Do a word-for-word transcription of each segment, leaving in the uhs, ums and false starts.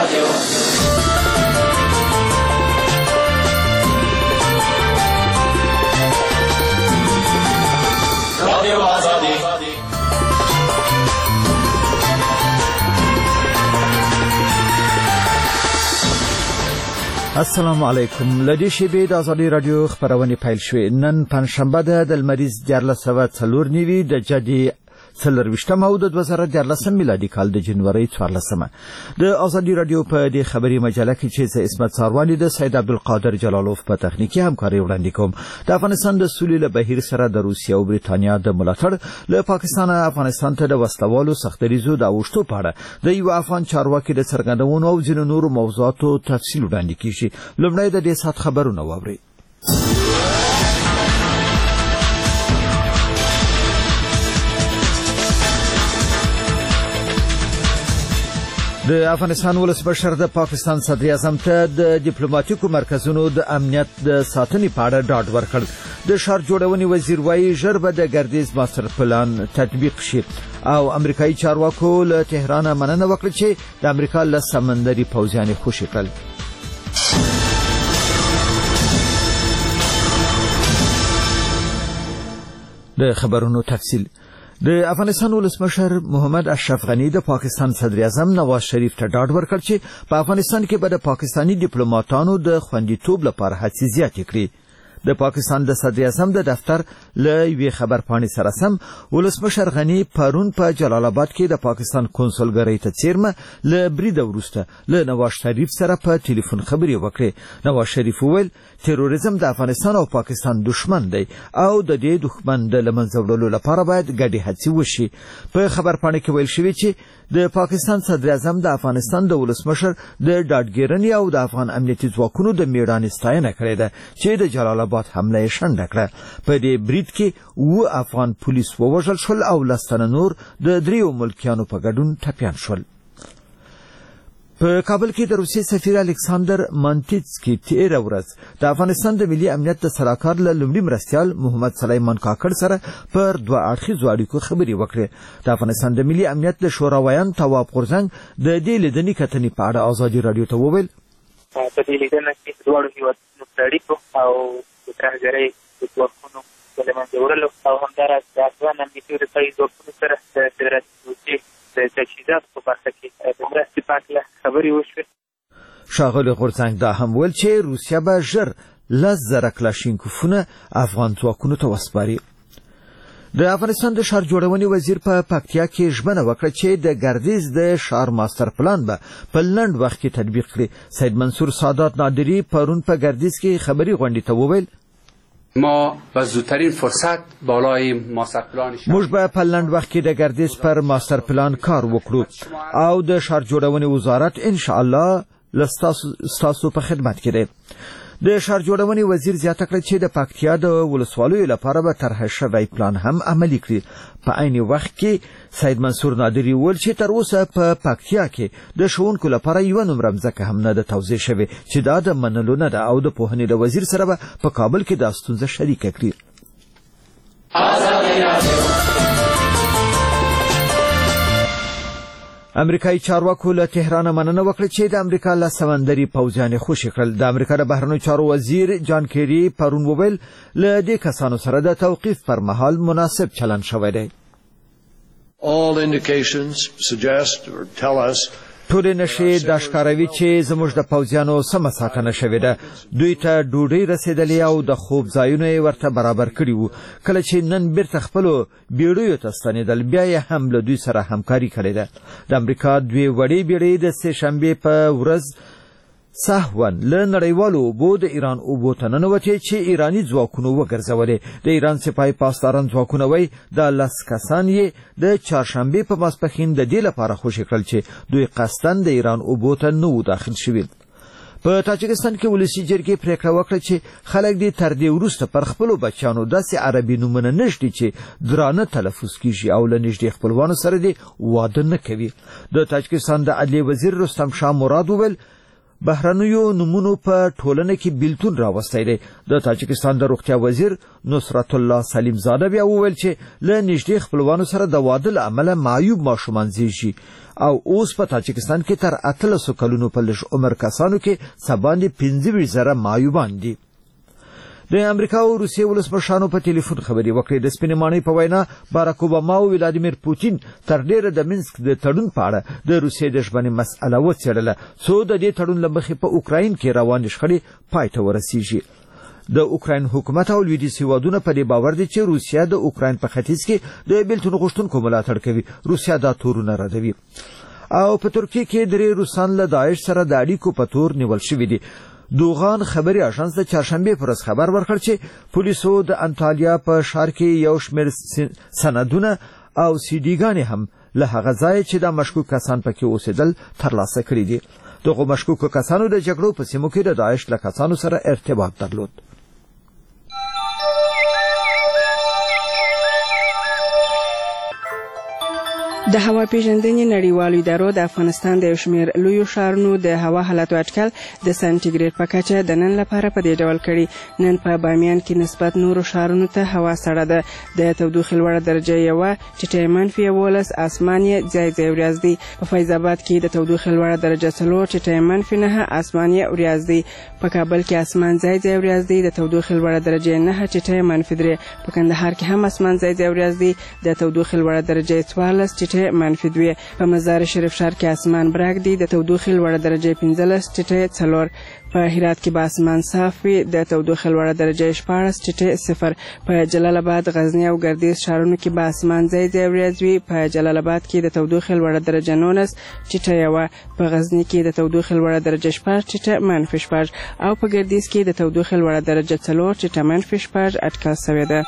رادیو رادیو آزادی. السلام علیکم. لدی شیبې د ازادي رادیو خبرونه پیل شوې. نن پنځشنبه ده د لمریز دیارلس سوه څلور نوي د جدي څلرویشتمه او د دوه زره دیارلسم میلادي کال د جنوري څوارلسمه. د ازادي رادیو په دې خبري مجله کې چې عصمت ساروانی د سید عبدالقادر جلالوف په تخنیکی همکاري وړاندې کوم. د افغانستان د سولې له بهیر سره د روسیې او بریتانیا د ملاتړ له پاکستان افغانستان ته د وسلوالو سختریزو د اوښتو په اړه د یو افغان چارواکي د څرګندونو او ځینو نورو موضوعاتو تفصیل وړاندې کیږي. لومړی د دې سات خبرونه واورئ. د افغانستان ولسمشر د پاکستان صدر اعظم ته د ډیپلوماټیکو مرکزونو د امنیت د ساتنې په اړه ډاډ ورکړ. د ښار جوړونې وزیر وایي ژر به د ګردیز ماستر پلان تطبیق شي او امریکایي چارواکو له تهران مننه وکړه چې د امریکا له سمندري پوځیان خوشي کړل. د خبرونو تفصیل. د افغانستان ولسمشر محمد اشرف غنی د پاکستان صدر اعظم نواز شریف ته ډاډ ورکړ چې په افغانستان کې به د پاکستاني ډیپلوماټانو د خوندیتوب لپاره هڅې زیاتې کړي. د پاکستان د صدر اعظم د دفتر له یوې خبرپاڼې سره سم ولسمشر غنی پرون په جلال آباد کې د پاکستان کنسولګرۍ ته څیرمه له بریده وروسته له نواز شریف سره په ټلیفون خبرې وکړې. نواز شریف وویل تروریزم د افغانستان او پاکستان دشمن دی او د دې دښمن د له منځه وړلو لپاره باید ګډې هڅې وشي. په خبرپاڼه کې ویل شوي چې د پاکستان صدر اعظم د افغانستان د ولسمشر د ډاډګیرنې او د افغان امنیتي ځواکونو د میړانې ستاینه کړې ده چې د جلال آباد حمله یې شنډه کړه. په دې برید کې اووه افغان پولیس ووژل شول او لس تنه نور د دریو ملکیانو په ګډون ټپیان شول. په کابل کې د روسیې سفیر الکساندر مانټیتسکي تیره ورځ د افغانستان د ملي امنیت د سلاکار له لومړي مرستیال محمد سلیمان کاکړ سره پر دوه اړخیزو اړیکو خبرې وکړې. د افغانستان د ملي امنیت د شوراویان تواب غورځنګ د دې لیدنې کتنې په اړه ازادي رادیو ته وویل په دې لیدنه کې دواړو هیوادونو د اړیکو او د ترهګرۍ د ځواکونو د له منځه وړلو او همداراز د افغان امنیتي دفاعي ځواکونو سره د فدراسي روسیې د تجهیزاتو په برخه کې د مرستې په هکله خبرې وشوې. ښاغلي غورځنګ دا هم ویل چې روسیه به ژر لس زره کلاشینکوفونه افغان ځواکونو ته وسپاري. د افغانستان د ښار جوړونې وزیر په پکتیا کې ژمنه وکړه چې د ګردیز د ښار ماستر پلان به په لنډ وخت کې تطبیق کړي. سید منصور سادات نادری پرون په ګردیز کې خبري غونډې ته وویل ما به زودترین فرصت بالای ماستر پلان موږ به په لنډ وخت کې د ګردیز پر ماستر پلان کار وکړو او د ښار جوړونې وزارت ان شاء الله ستاسو په خدمت کې دی. د ښار جوړونې وزیر زیاته کړه چې د پکتیا د ولسوالیو لپاره به طرح شوی پلان هم عملي کړي. په عین وخت کې سید منصور نادری وویل چې تر اوسه په پکتیا کې د ښوونکو لپاره یوه نومره مځکه هم نه ده توضیح شوې چې دا د منلو نه ده او د پوهنې د وزیر سره به په کابل کې دا ستونزه شریکه کړي. امریکایي چارواکو له تهران مننه وکړه چې د امریکا له سمندري پوځیان خوشي کړل. د امریکا د بهرنیو چارو وزیر جان کیری پرون وویل له دې کسانو سره د توقیف پر مهال مناسب چلند شوی دی. All indications suggest or tell us ټولې نښې دا ښکاروي چې زموږ د پوځیانو سمه ساتنه شوې ده. دوی ته ډوډۍ رسېدلې او د خوب ځایونه یې ورته برابر کړي وو. کله چې نن بیرته خپلو بیړیو ته ستنېدل بیا یې هم له دوی سره همکاري کړې ده. د امریکا دوې وړې بیړۍ د سې شنبې په ورځ سهون له نړیوالو اوبو د ایران اوبو ته ننوتې چې ایراني ځواکونو وګرځولې. د ایران سپاهي پاسداران ځواکونه وایي دا لس کسان یې د چهارشنبې په ماسپښین د دې لپاره خوشي کړل چې دوی قصداً د ایران اوبو ته نه وو داخل شوي. په تاجکستان کې ولسي جرګې پریکړه وکړه چې خلک دې تر دې وروسته پر خپلو بچیانو داسې عربي نومونه نه ږدي چې درانه تلفظ کیږي او له نږدې خپلوانو سره دې واده نه کوي. د تاجکستان د عدلیې وزیر رستم شاه مراد وویل بهرنیو نمونو په ټولنه کې بیلتون راوستی دی. د تاجکستان د روغتیا وزیر نصرت الله سلیم زاده بیا وویل چې له نږدې خپلوانو سره د واده له امله معیوب ماشومان زیږي او اوس په تاجکستان کې تر اتلسو کلونو په لږ عمر کسانو کې څه باندې پنځه ویشت زره معیوبان دي. د امریکا او روسیې ولسمشرانو په ټلیفون خبرې وکړې. د سپینې ماڼۍ په وینا باراک اوباما او ولادیمیر پوتین تر ډیره د منسک د تړون په اړه د روسیې د ژبنې مسأله وڅېړله څو د دې تړون له مخې په اوکراین کې روانې شخړې پای ته ورسیږي. د اوکراین حکومت او لویدیځ هیوادونه په دې باور دي چې روسیه د اوکراین په ختیځ کې د بیلتون غوښتونکو ملاتړ کوي. روسیه دا تورونه ردوي. او په ترکیه کې درې روسان له داعش سره د اړیکو په تور نیول شوي دي. دوغان خبري اژانس د چهارشنبه پر ورځ خبر ورکړ چې پولیسو د انټالیا په ښار کې یو شمېر سندونه او سیډیګانې هم له هغه ځای چې د مشکوک کسان پکې اوسېدل ترلاسه کړي دي. دغه مشکوک کسانو د جګړو په سیمو کې د داعش له کسانو سره ارتباط درلود. د هوا پیژندنې نړیوالو ادارو د افغانستان د یو شمېر لویو ښارونو د هوا حالاتو اټکل د سانټیګریډ په کچه د نن لپاره په دې ډول کړي. نن په بامیان کې نسبت نورو ښارونو ته هوا سړه ده. د تودوخې لوړه درجه یوه ټیټه منفي یولس، اسمان یې ځای ځای وریځ دی. په فیض آباد کې د تودوخې لوړه درجه څلور، ټیټه منفي نهه، اسمان یې وریځ دی. په کابل کې اسمان ځای ځای وریځ دی. د تودوخې لوړه درجه نهه، ټیټه منفي درې. په کندهار کې هم اسمان ځای ځای وریځ دی. د تودوخې لوړه درجه څوارلس، ټیټه منفي دوه. په مزار شریف ښار کې اسمان برګ دی. د تودوخې لوړه درجه پنځلس، ټیټه څلور. په هرات کې به اسمان صاف وي. د تودوخې لوړه درجه شپاړس، ټیټه صفر. په جلال آباد، غزنی او ګردیز ښارونو کې به اسمان ځای ځای وریځ وي. په جلال آباد کې د تودوخې لوړه درجه نولس، ټیټه یوه. په غزنی کې د تودوخې لوړه درجه شپږ، ټیټه منفي شپږ. او په ګردیز کې د تودوخې لوړه درجه څلور، ټیټه منفي شپږ اټکل شوې ده.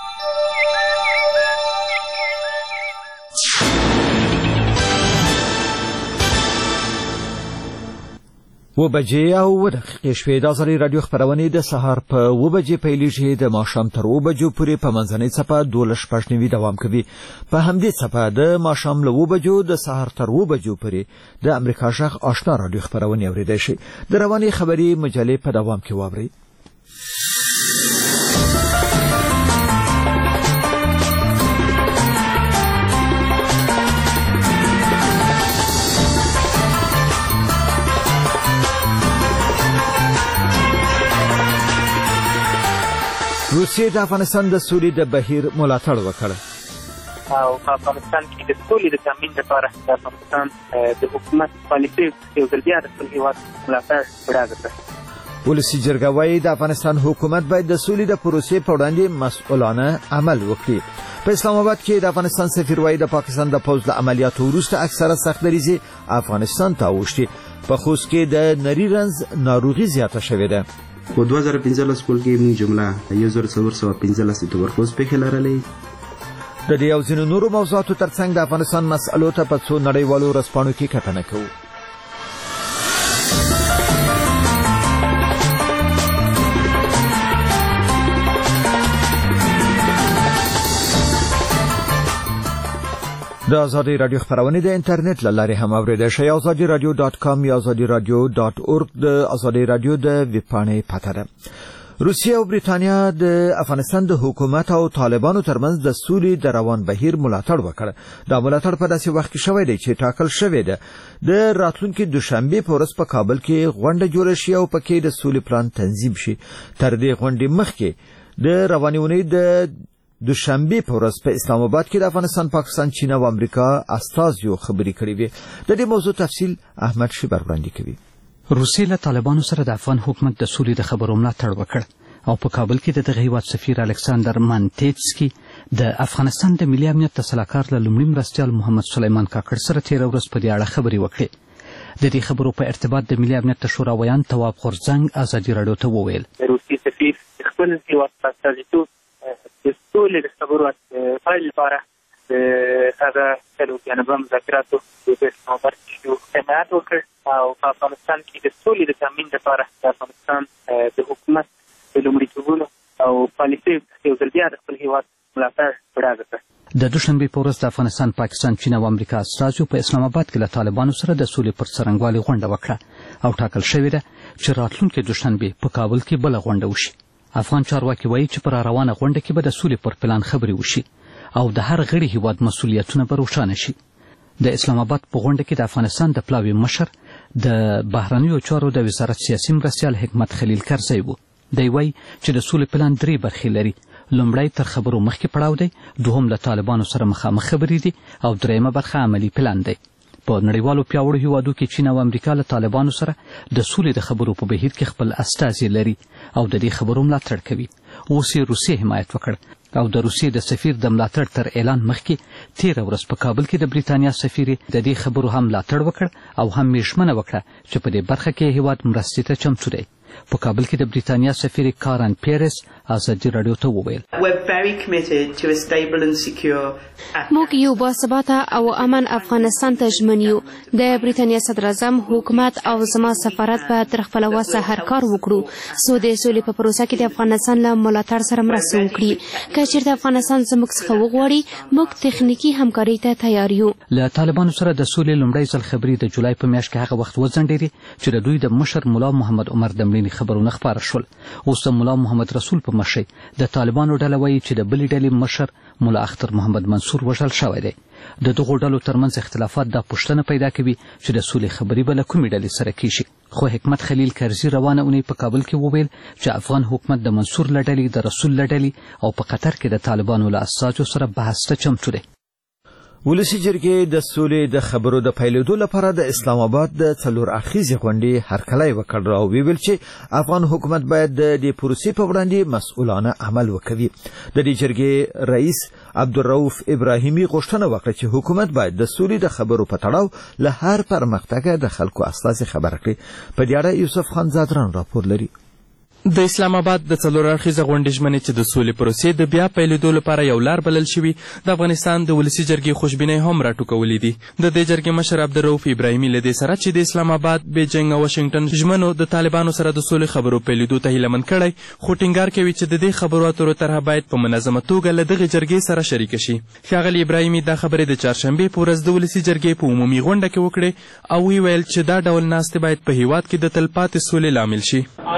و بجې او و دقیقې شوې. د ازادي راډیو خپرونې د سهار په و بجې پیلیږي. د ماښام تر و بجو پورې په منځنۍ څپه دولس شپږ نوي دوام کوي. په همدې څپه د ماښام له و بجو د سهار تر و بجو پورې د امریکا غږ آشنا راډیو خپرونې اورېدای شي. د روانې خبري مجلې په دوام کې واورئ. روسیې د افغانستان د سولې د بهیر ملاتړ وکړ. او په افغانستان کې د سولې د تامین لپاره د افغانستان د حکومت پالیسي یو ځل بیا د خپل هېواد ملاتړ وړاندې کړ. ولسي جرګه وايي د افغانستان حکومت باید د سولې د پروسې په وړاندې مسؤلانه عمل وکړي. په اسلام آباد کې د افغانستان سفیر وايي د پاکستان د پوځ له عملیاتو وروسته اکثره سختدریزې افغانستان ته اوښتي. په خوست کې د نري رنځ ناروغي زیاته شوې ده. په دوه زره پنځلس کال کې موږ جمله یو زر څلور سوه پنځلس د تبرکوز پېښې لرلې. د دې او ځینو نورو موضوعاتو ترڅنګ د افغانستان مسألو ته په څو نړیوالو ورځپاڼو کې کتنه کوو. د ازادي راډیو خپرونې د انټرنیټ له لارې هم اورېدای شئ. ازادي راډیو ډاټ کام یا ازادي راډیو ډاټ اورګ د ازادي راډیو د ویب پاڼې پته ده. روسیه او بریتانیا د افغانستان د حکومت او طالبانو ترمنځ د سولې د روان بهیر ملاتړ وکړ. دا ملاتړ په داسې وخت کې شوی دی چې ټاکل شوی ده د راتلونکي دوشنبه په ورځ په کابل کې غونډه جوړه شي او پکې د سولې پلان تنظیم شي. تر دې غونډې مخکې د روانې اونۍ د دوشنبه په ورځ په اسلام آباد کې د افغانستان، پاکستان، چین او امریکا استازیو خبرې کړې وې. د دې موضوع تفصیل احمد شیبر وړاندې کوي. روسیې له طالبانو سره د افغان حکومت د سولې د خبرو ملاتړ وکړ او په کابل کې د دغه هیواد سفیر الکساندر مانټیټسکي د افغانستان د ملي امنیت د سلاکار له لومړي مرستیال محمد سلیمان کاکړ سره تېره ورځ په دې اړه خبرې وکړې. د دې خبرو په ارتباط د ملي امنیت د شورا ویان تواب غورځنګ ازادي راډیو ته وویل روسي سفیر خپل هیواد ته استازیتوب د سولې د خبرو پیل لپاره د هغه څلور جانبه مذاکراتو د اسلام آباد کې حمایت وکړ او په افغانستان کې د سولې د تامین لپاره د افغانستان د حکومت د لومړیتوبونو او پالیسۍ یو ځل بیا د خپل هیواد ملاتړ وړاندې کړ. د دوشنبې په ورځ د افغانستان، پاکستان، چین او امریکا استازو په اسلام آباد کې له طالبانو سره د سولې پر څرنګوالي غونډه وکړه او ټاکل شوې ده چې راتلونکې دوشنبې په کابل کې بله غونډه وشي. افغان چارواکي وایي چې په راروانه غونډه کې به د سولې پر پلان خبرې وشي او د هر غړي هیواد مسؤلیتونه به روښانه شي. د اسلام آباد په غونډه کې د افغانستان د پلاوي مشر د بهرنیو چارو د وزارت سیاسي مرستیال حکمت خلیل کرزی و. دی وایي چې د سولې پلان درې برخې لري. لومړی تر خبرو مخکې پړاو دی، دوهم له طالبانو سره مخامخ خبرې دي او دریمه برخه عملي پلان دی. په نړیوالو پیاوړو هیوادو کې چین او امریکا له طالبانو سره د سولې د خبرو په بهیر کې خپل استازي لري او د دې خبرو ملاتړ کوي. اوس یې روسیې حمایت وکړ او د روسیې د سفیر د ملاتړ تر اعلان مخکې تېره ورځ په کابل کې د بریتانیا سفیر د دې خبرو هم ملاتړ وکړ او هم یې ژمنه وکړه چې په دې برخه کې هیواد مرستې ته چمتو دی. په کابل کې د بریتانیا سفیر کارن پیرس ازادي راډیو ته وویل موږ یو باثباته او امن افغانستان ته ژمن یو. د بریتانیا صدر اعظم، حکومت او زما سفارت به تر خپله وسه هر کار وکړو څو د سولې په پروسه کې د افغانستان له ملاتړ سره مرسته وکړي. که چېرته افغانستان زموږ څخه وغواړي موږ تخنیکي همکارۍ ته تیار یو. له طالبانو سره د سولې لومړی ځل خبرې د جولای په میاشت کې هغه وخت وځنډېدې چې د دوی د مشر ملا محمد عمر د مړینې خبرونه خپاره شول. اوس د ملا محمد رسول په مشرۍ د طالبانو ډله وایي چې د بلې ډلې مشر ملا اختر محمد منصور وژل شوی دی. د دغو ډلو ترمنځ اختلافات دا پوښتنه پیدا کوي چې د سولې خبرې به له کومې ډلې سره کیږي. خو حکمت خلیل کرزي روانه اونۍ په کابل کې وویل چې افغان حکومت د منصور له ډلې، د رسول له ډلې او په قطر کې د طالبانو له استازو سره بحث ته چمتو دی. ولسی جرګې د سولې د خبرو د پیلېدو لپاره د اسلام آباد د څلور اړخیزې غونډې هرکلی وکړ او ویل چې افغان حکومت باید د دې پروسې په وړاندې مسؤلانه عمل وکړي. د دې جرګې رئیس عبدالرؤف ابراهیمي غوښتنه وکړه چې حکومت باید د سولې د خبرو په تړاو له هر پرمختګه د خلکو استازي خبره کړي. په دې اړه یوسف خان زادران راپور لري. د اسلام آباد د څلور اړخیزه غونډې ژمنې چې د سولې پروسې د بیا پیلېدو لپاره یو لار بلل شوي د افغانستان د ولسي جرګې خوشبینۍ هم راټوکولې دي. د دې جرګې مشر عبدالرؤف ابراهیمي له دې سره چې د اسلام آباد، بیجینګ او واشنګټن ژمنو د طالبانو سره د سولې خبرو پیلېدو ته هیله مند کړی، خو ټینګار کوي چې د دې خبرو اترو طرحه باید په منظمه توګه له دغې جرګې سره شریکه شي. ښاغلي ابراهیمي دا خبرې د چهارشنبې په ورځ د ولسي جرګې په عمومي غونډه کې وکړې او ویل چې دا ډول ناستې باید په هیواد کې د تلپاتې سولې لامل شي.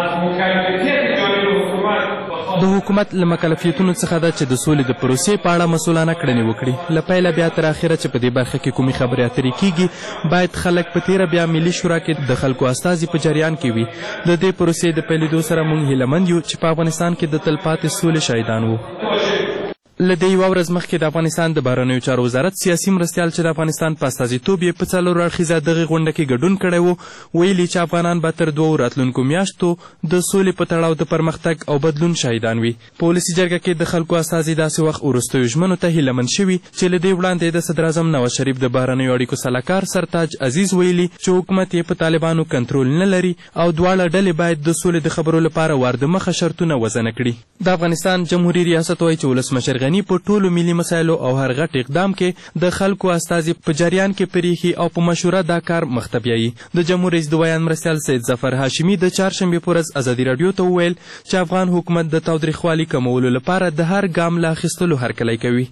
د حکومت له مکلفیتونو څخه ده چې د سولې د پروسې په اړه مسؤلانه کړنې وکړي. له پیله بیا تر اخره چې په دې برخه کې کومې خبرې اترې کیږي باید خلک په تیره بیا ملي شورا کې د خلکو استازي په جریان کې وي. د دې پروسې د پیلېدو سره موږ هیلهمند یو چې په افغانستان کې د تلپاتې سولې شاهدان وو. له دې یوه ورځ مخکې د افغانستان د بهرنیو چارو وزارت سیاسي مرستیال چې د افغانستان په استازیتوب یې په څلور اړخیزه دغې غونډه کې ګډون کړی و، ویلي چې افغانان به تر دوو راتلونکو میاشتو د سولې په تړاو د پرمختګ او بدلون شاهدان وي. په ولسي جرګه کې د خلکو استازي داسې وخت وروستیو ژمنو ته هیلهمند شوي چې له دې وړاندې د صدراعظم نواز شریف د بهرنیو اړیکو سلاکار سرتاج عزیز ویلي چې حکومت یې په طالبانو کنټرول نه لري او دواړه ډلې باید د سولې د خبرو لپاره واردمخه شرطونه وضع نه کړي. د افغانستان جمهوري ریاست وایي چې ولسمشر غني په ټولو ملي مسایلو او هر غټ اقدام کې د خلکو استازي په جریان کې پریښي او په مشوره دا کار مخ ته بیایي. د جمهور رئیس د بیان مرستیال سید ظفر هاشمي د چهارشنبې په ورځ ازادي راډیو ته وویل چې افغان حکومت د تاوتریخوالي کمولو لپاره د هر ګام له اخیستلو هرکلی کوي.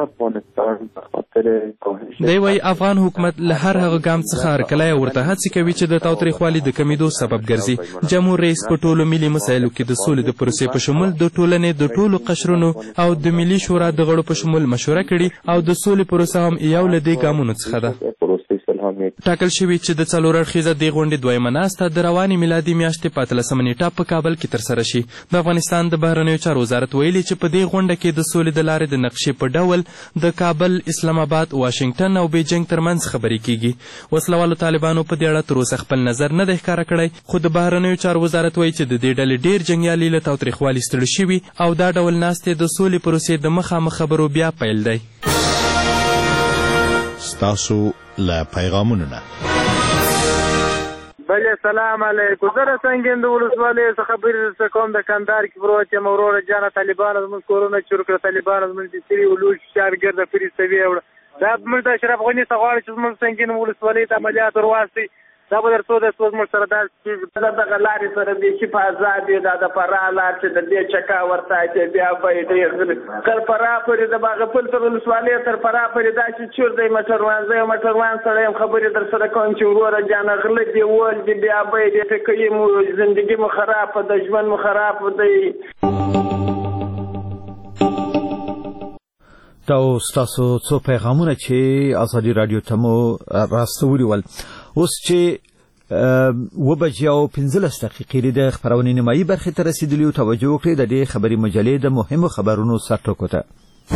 دی وایي افغان حکومت له هر هغه ګام څخه هرکلی او ورته هڅې کوي چې د تاوتریخوالي د کمیدو سبب ګرځي. جمهور رئیس په ټولو ملي مسایلو کې د سولې د پروسې په شمول د ټولنې د ټولو قشرونو او د ملي شورا د غړو په شمول مشوره کړي او د سولې پروسه هم یو له دې ګامونو څخه ده. ټاکل شوي چې د څلور اړخیزه دې غونډې دویمه ناسته د روانې میلادي میاشتې په اتلسمه نیټه په کابل کې ترسره شي. د افغانستان د بهرنیو چارو وزارت ویلي چې په دې غونډه کې د سولې د لارې د نقشې په ډول د کابل، اسلام آباد، واشنګټن او بیجینګ ترمنځ خبرې کیږي. وسلوالو طالبانو په دې اړه تر اوسه خپل نظر نه دی ښکاره کړی، خو د بهرنیو چارو وزارت وایي چې د دې ډلې ډېر جنګیالي له تاوتریخوالي ستړي شوي او دا ډول ناستې د سولې پروسې د مخامخ خبرو بیا پیل دی. ستاسو له پیغامونو نه بله سلام علیکم. زه د سنګین د ولسوالۍ څخه خبرې درته کوم. د کندهار کې پروت یم وروره جانه. طالبانو زموږ کورونه چور کړه، طالبانو زموږ د سري ولوش شارګرده فري سوي وړه. دا موږ د اشرف غني څخه غواړو چې زموږ سنګین ولسوالۍ ته عملیات ور واستوي. دا به درته د څو موږ سره داسې دا دغه لارې سره بیخي په عذاب یې دا د فراه لار چې د دې چکا ورته چې بیا به یې ډېر تر فراه پورې د باغپل تر ولسوالۍ تر فراه پورې داسې چور دی موټروان زه یو موټروان سړی یم خبرې در سره کوم چې وروره جانه غله دي ول دي بیا به یې دې کوي مو زندګي مو خراب د ژوند مو خراب دی. دا ستاسو څو پیغامونه چې ازادي رادیو ته مو راستولي ول. اوس چې و بجې او پنځلس دقیقې د خبرونې نیمایي برخې ته رسیدلي او توجه وکړئ د دې خبري مجلې د مهمو خبرونو سرټکو ته.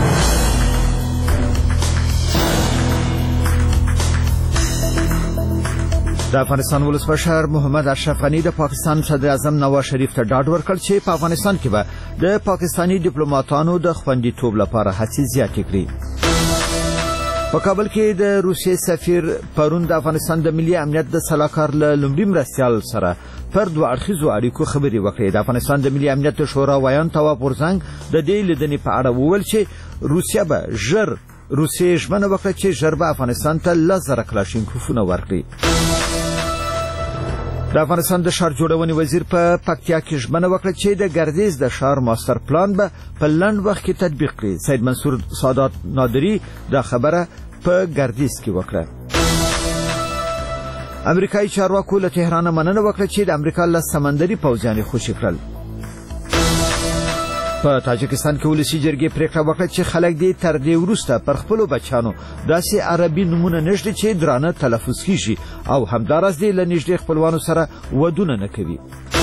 د افغانستان ولسمشر محمد اشرف غنی د پاکستان صدر اعظم نواز شریف ته ډاډ ورکړ چې په افغانستان کې به د پاکستانی ډیپلوماټانو د خوندیتوب لپاره هڅې زیاتې کړي. په کابل کې د روسیې سفیر پرون د افغانستان د ملي امنیت د سلاکار له لومړي مرستیال سره پر دوه اړخیزو اړیکو خبرې وکړې. د افغانستان د ملي امنیت شورا ویان تواب غورځنګ د دې لیدنې په اړه وویل چې روسیه به ژر روسیې ژمنه وکړه چې ژر به افغانستان ته لس زره کلاشینکوفونه ورکړي. د افغانستان د ښار جوړونې وزیر په پکتیا کې ژمنه وکړه چې د ګردیز د ښار ماستر پلان به په لنډ وخت کې تطبیق کړي. سید منصور سادات نادری دا خبره په ګردیز کې وکړه. امریکایي چارواکو له تهران مننه وکړه چې د امریکا له سمندري پوځیان خوشي کړل. په تاجکستان کې ولسی جرګې پریکړه وکړه چې خلک دې تر دې وروسته پر خپل بچانو داسې عربي نمونه نشته چې درانه تلفظ کیږي او همدارس دې له نږدې خپلوانو سره ودونه نه کوي.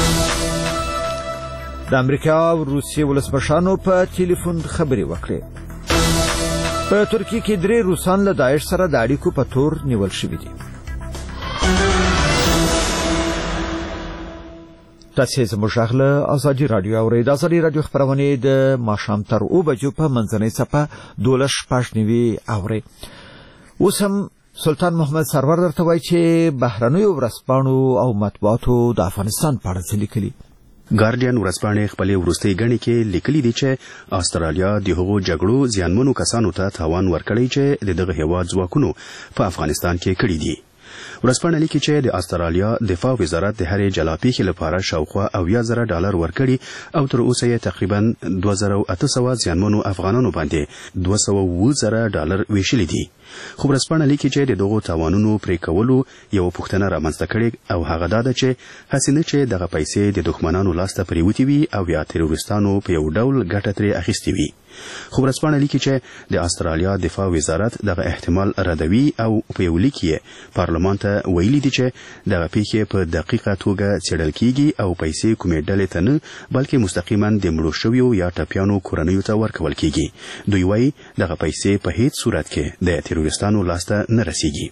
د امریکا او روسیې ولسمشرانو په ټلیفون خبرې وکړې. په ترکیه کې درې روسان له داعش سره د اړیکو په تور نیول شوي دي. تاسو زموږ غږ له ازادي رادیو اورئ. د ازادي رادیو خبرونه د ماښام تر اوه بجو په منځنۍ څپه دولس شپږ نوي اورئ. اوس هم سلطان محمد سرور درته وایي چې بهرنیو ورځپاڼو او مطبوعاتو د افغانستان په اړه څه لیکلي. ګارډین ورځپاڼې خپلې وروستۍ ګڼې کې لیکلي دي چې استرالیا د هغو جګړو زیانمنو کسانو ته تاوان ورکړی چې د دغه هیواد ځواکونو په افغانستان کې کړي دي. ورځپاڼه لیکي چې د استرالیا دفاع وزارت د هرې جلاپیخي لپاره شاوخوا اویا زره ډالر ورکړي او تر اوسه یې تقریبا دوه زره اته سوه زیانمنو افغانانو باندې دوه سوه اووه زره ډالر ویشلي دي. خو ورځپاڼه لیکي چې د دغو تاوانونو پرې کولو یوه پوښتنه رامنځته کړې او هغه دا ده چې هسې نه چې دغه پیسې د دښمنانو لاسته پرېوتې وي او یا تروریستانو په یو ډول ګټه ترې اخیستې وي. خو ورځپاڼه لیکي چې د استرالیا دفاع وزارت دغه احتمال ردوي او په یو لیک یې پارلمان ته ویلي دي چې دغه پیښې په دقیقه توګه څېړل کیږي او پیسې کومې ډلې ته نه بلکې مستقیما د مړو شویو یا ټپیانو کورنیو ته ورکول کیږي. دوی وایي دغه پیسې په هیڅ صورت کې د تروریستانو لاسته نه رسیږي.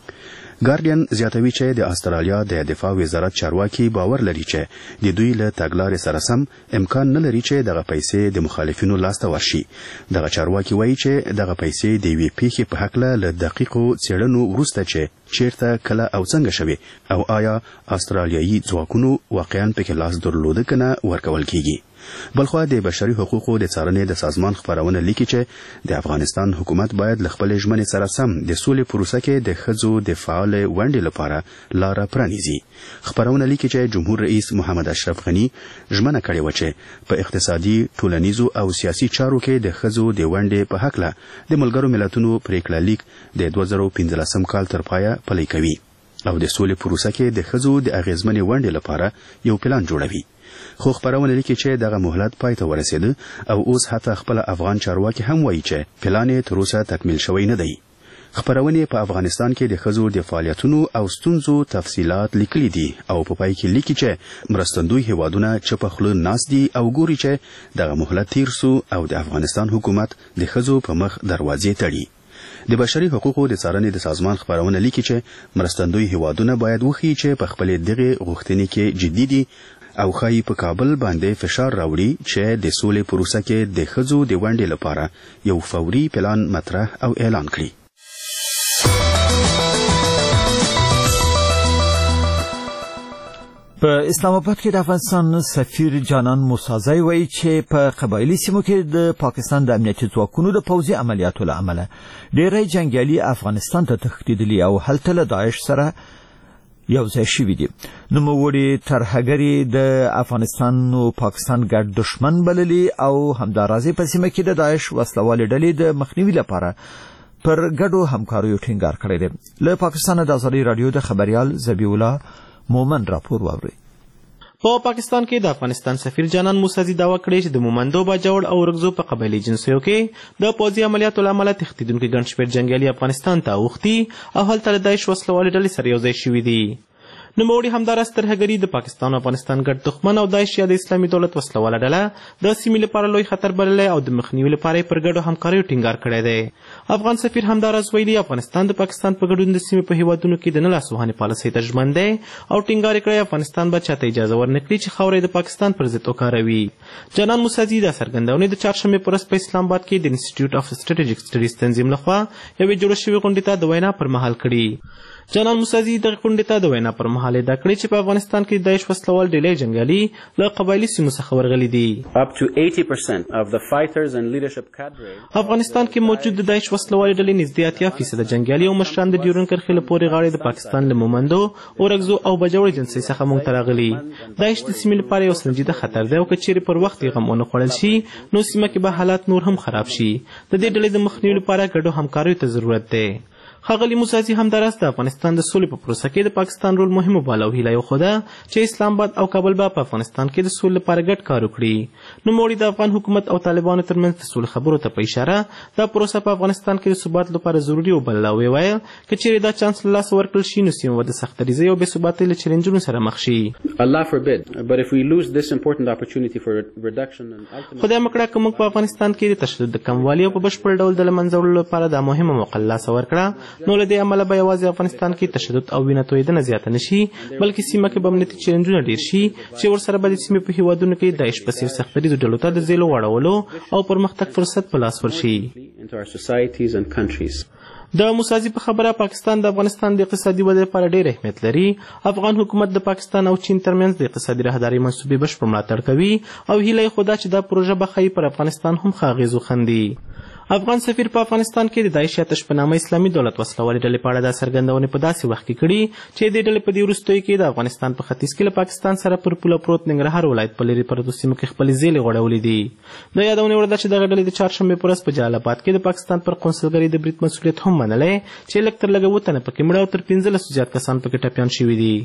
ګارډین زیاتوي چې د استرالیا د دفاع وزارت چارواکي باور لري چې د دوی له تګلارې سره سم امکان نه لري چې دغه پیسې د مخالفینو لاسته ورشي. دغه چارواکي وایي چې دغه پیسې د یوې پیښې په هکله له دقیقو څېړنو وروسته چې چیرته کله او څنګه شوي او آیا استرالیایي ځواکونو واقعا پکې لاس درلوده که نه ورکول کیږي. بلخوا د بشري حقوقو د څارنې د سازمان خبرونه لیکي چې د افغانستان حکومت باید له خپلې ژمنې سره سم د سولې پروسه کې د ښځو د فعالې ونډې لپاره لاره پرانیزي. خبرونه لیکي چې جمهور رئیس محمد اشرف غني ژمنه کړې وه چې په اقتصادي، ټولنیزو او سیاسي چارو کې د ښځو د ونډې په هکله د ملګرو ملتونو پریکړه لیک د دوه زره پنځلسم کال تر پایه پلی کوي او د سولې پروسه کې د ښځو د اغیزمنې ونډې لپاره یو پلان جوړوي. خو خبرونه لیکي چې دغه مهلت پای ته ورسېده او اوس حتی خپل افغان چارواکي هم وایي چې پلان یې تر اوسه تکمیل شوی نه دی. خبرونه په افغانستان کې د ښځو د فعالیتونو او ستونزو تفصیلات لیکلي دي او په پای کې لیکي چې مرستندوی هیوادونه چپه خوله ناست دي او ګوري چې دغه مهلت تیر سو او د افغانستان حکومت د ښځو په مخ دروازې تړي. د بشري حقوقو د څارنې د سازمان خبرونه لیکي چې مرستندوی هیوادونه باید وښیي چې په خپلې دغې غوښتنې کې جدي دي او خای په کابل باندې فشار راوړي چې د سولې پروسه کې د ښځو د ونډې لپاره یو فوري پلان مطرح او اعلان کړي. په اسلام آباد کې د افغانستان سفیر جانان موسازی وایي چې په قبایلي سیمو کې د پاکستان د امنیتي ځواکونو د پوځي عملیاتو له امله ډېری جنګیالي افغانستان ته تښتېدلي او هلته له داعش سره یو ځای شوي دي. نوموړي ترهګري د افغانستان او پاکستان ګډ دشمن بللي او همداراز په سیمه کې د داعش وسلوالې ډلې د مخنیوي لپاره پر ګډو همکاریو ټینګار کړی دی. له پاکستان د ازادي رادیو د خبريال ذبیح الله مومن راپور واوري. په پاکستان کې د افغانستان سفیر جانان موسازي دعوا کړې چې د مومندو باجوړ او رګزو په قبایلي جنسیو کې د پوځي عملیاتو له امله تښتېدونکي ګڼ شمېر جنګیالي افغانستان ته اوښتي او هلته له داعش وسلوالې ډلې سره یو ځای شوي دي. نوموړي همداراز ترهګري د پاکستان او افغانستان ګډ دښمن او داعش یا د اسلامي دولت وسلواله ډله د سیمې لپاره لوی خطر بللی او د مخنیوي لپاره یې پر ګډو همکاریو ټینګار کړی دی. افغان سفیر همداراز ویلي افغانستان د پاکستان په ګډون د سیمې په هیوادونو کې د نه لاسوهنې پالیسۍ ته ژمن دی او ټینګار یې کړی افغانستان به چاته اجازه ورنکړي چې خاوره د پاکستان پر ضد وکاروي. جانان موسازي دا څرګندونې د چهارشنبې په ورځ په اسلام آباد کې د انسټیټیوټ اف سټریټیجیک سټډیز تنظیم لخوا یوې جوړه شوې غونډې ته د وینا پر مهال کړي. جانان موسازي دغه غونډې ته د وینا پر مهال ادعا کړې چې په افغانستان کې د داعش وسلوال ډلې جنګیالي له قبایلي سیمو څخه ورغلي دي. افغانستان کې موجود د داعش وسلوالې ډلې نږدې اتیا فیصده جنګیالي او مشران د ډیورنډ کرښې له پورې غاړې د پاکستان له مومندو اورګزو او بجوړ جنسۍ څخه موږ ته راغلي. داعش د سیمې لپاره یو سنجیده خطر دی او که چیرې پر وخت یې غم ونه خوړل شي نو سیمه کې به حالات نور هم خراب شي. د دې ډلې د مخنیوي لپاره ګډو همکاریو ته ضرورت دی. ښاغلي موسازي همداراز د افغانستان د سولې په پروسه کې د پاکستان رول مهم وباله او هیله یې وښوده چې اسلام آباد او کابل به په افغانستان کې د سولې لپاره ګډ کار وکړي. نوموړي د افغان حکومت او طالبانو ترمنځ د سولې خبرو ته په اشاره دا پروسه په افغانستان کې د ثبات لپاره ضروري وبلله او وویل که چیرې دا چانس له لاسه ورکړل شي نو سیمه به د سختدریزۍ او بې ثباتۍ له چیلنجونو سره مخ شي. خدای مه کړه که موږ په افغانستان کې د تشدد د کموالي او په بشپړ ډول د له منځه وړلو لپاره دا مهمه موقع له لاسه ورکړه نو له دې امله به یوازې افغانستان کې تشدد او وینه تویېدنه زیاته نه شي بلکې سیمه کې به امنیتي چیلنجونه ډېر شي چې ورسره به د سیمې په هیوادونو کې داعش په څېر سختدریزو ډلو ته د زیلو واړولو او پرمختګ فرصت په لاس ورشي. د موسازي په خبره پاکستان د افغانستان د اقتصادي ودې لپاره ډېر اهمیت لري. افغان حکومت د پاکستان او چین ترمنځ د اقتصادي راهدارۍ منصوبې بشپړ ملاتړ کوي او هیله یې خو دا چې دا پروژه به ښایي پر افغانستان هم ښه اغېز وښندي. افغان سفیر په افغانستان کې د داعش یا تش په نامه اسلامي دولت وسلوالې ډلې په اړه دا څرګندونې په داسې وخت کې کړي چې دې ډلې په دې وروستیو کې د افغانستان په ختیځ کې له پاکستان سره پر پوله پروت ننګرهار ولایت په لرې پرتو سیمو کې خپلې زیلې غوړولې دي. د یادونې وړ ده چې دغه ډلې د چهارشنبې په ورځ په جلال آباد کې د پاکستان پر قونسلګرۍ د برید مسؤلیت هم منلی چې لږ تر لږه اووه تنه پکې مړه او تر پنځلسو زیات کسان پکې ټپیان شوي دي.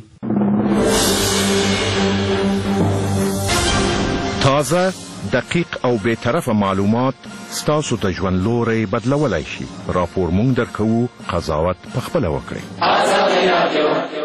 تازه دقیق او بی‌طرفه معلومات ستاسو ته ژوند لوری بدلولی شي. راپور مونږ درکوو، قضاوت پخپله وکړئ.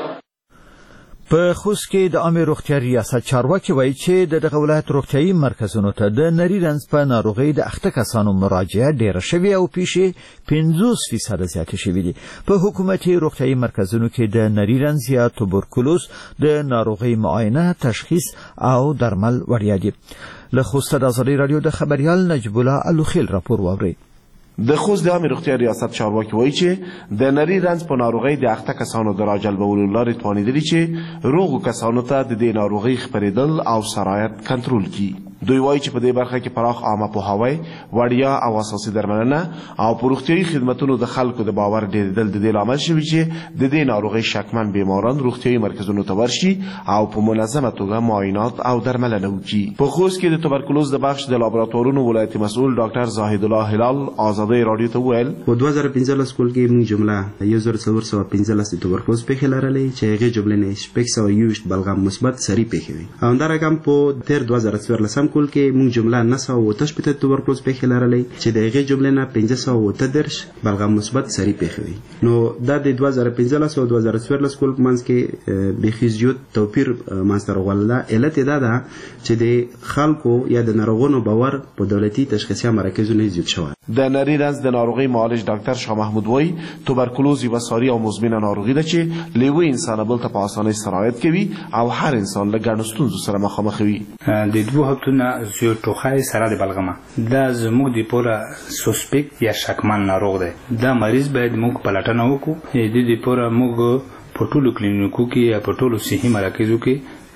په خوست کې د عامه روغتیا ریاست چارواکي وایي چې د دغه ولایت روغتیايي مرکزونو ته د نري رنځ په ناروغۍ د اخته کسانو مراجعه ډېره شوې او پیښې پنځوس فیصده زیاتې شوې دي. په حکومتي روغتیايي مرکزونو کې د نري رنځ یا توبرکلوز د ناروغۍ معاینه، تشخیص او درمل وړیا دي. له خوسته د ازادي رادیو د خبريال نجیب الله الوخیل راپور واورئ. د خوست د عامه روغتیا ریاست چارواکي وایي چې د نري رنځ په ناروغۍ د اخته کسانو د راجلبولو لارې توانېدلي چې روغو کسانو ته د دې ناروغۍ خپرېدل او سرایت کنټرول کړي. دوی وایي چې په دې برخه کې پراخ عامه پوهاوی، وړیا او اساسي درملنه او په روغتیايي خدمتونو د خلکو د باور ډېرېدل د دې لامل شوي چې د دې ناروغۍ شکمن بیماران روغتیايي مرکزونو ته ورشي او په منظمه توګه معاینات او درملنه وکړي. په خوست کې د توبرکلوز د بخش د لابراتوارونو ولایتي مسؤل ډاکټر زاهد الله هلال ازادي رادیو ته وویل په دوه زره پنځلس کال کې موږ جمله یو زر څلور سوه پنځلس د توبرکلوز پیښې لرلې چې هغې جملې نه شپږ سوه یوویشت بلغم مثبت سري پیښې وې او همدارنګه په تېر دوه زره څوارلسم کال کې موږ جمله نه سوه اووه شپېته توبرکلوز پیښې لرلې چې د هغې جملې نه پنځه سوه اووه دېرش بلغم مثبت سري پیښې وې. نو دا د دوه زره پنځلس او دوه زره څوارلس کال په منځ کې بیخي زیات توپیر منځته راغلی. علت یې دا ده چې د خلکو یا د ناروغانو باور په دولتي تشخیصي مراکزونو زیات شوی. د نري رنځ د ناروغۍ معالج ډاکټر شاه محمود وایي توبرکلوز یوه ساري او مزمنه ناروغي ده چې له یوه انسانه بل ته په اسانۍ سرایت کوي او هر انسان له ګڼو ستونزو سره مخامخ وي. د دوه هفتونه زیات ټوخی سره د بلغمه دا زموږ دپاره سوسپیکت یا شکمن ناروغ دی. دا مریض باید موږ پلټنه وکړو. د دې دپاره موږ په ټولو کلینیکو کې یا په ټولو صحي مراکزو کې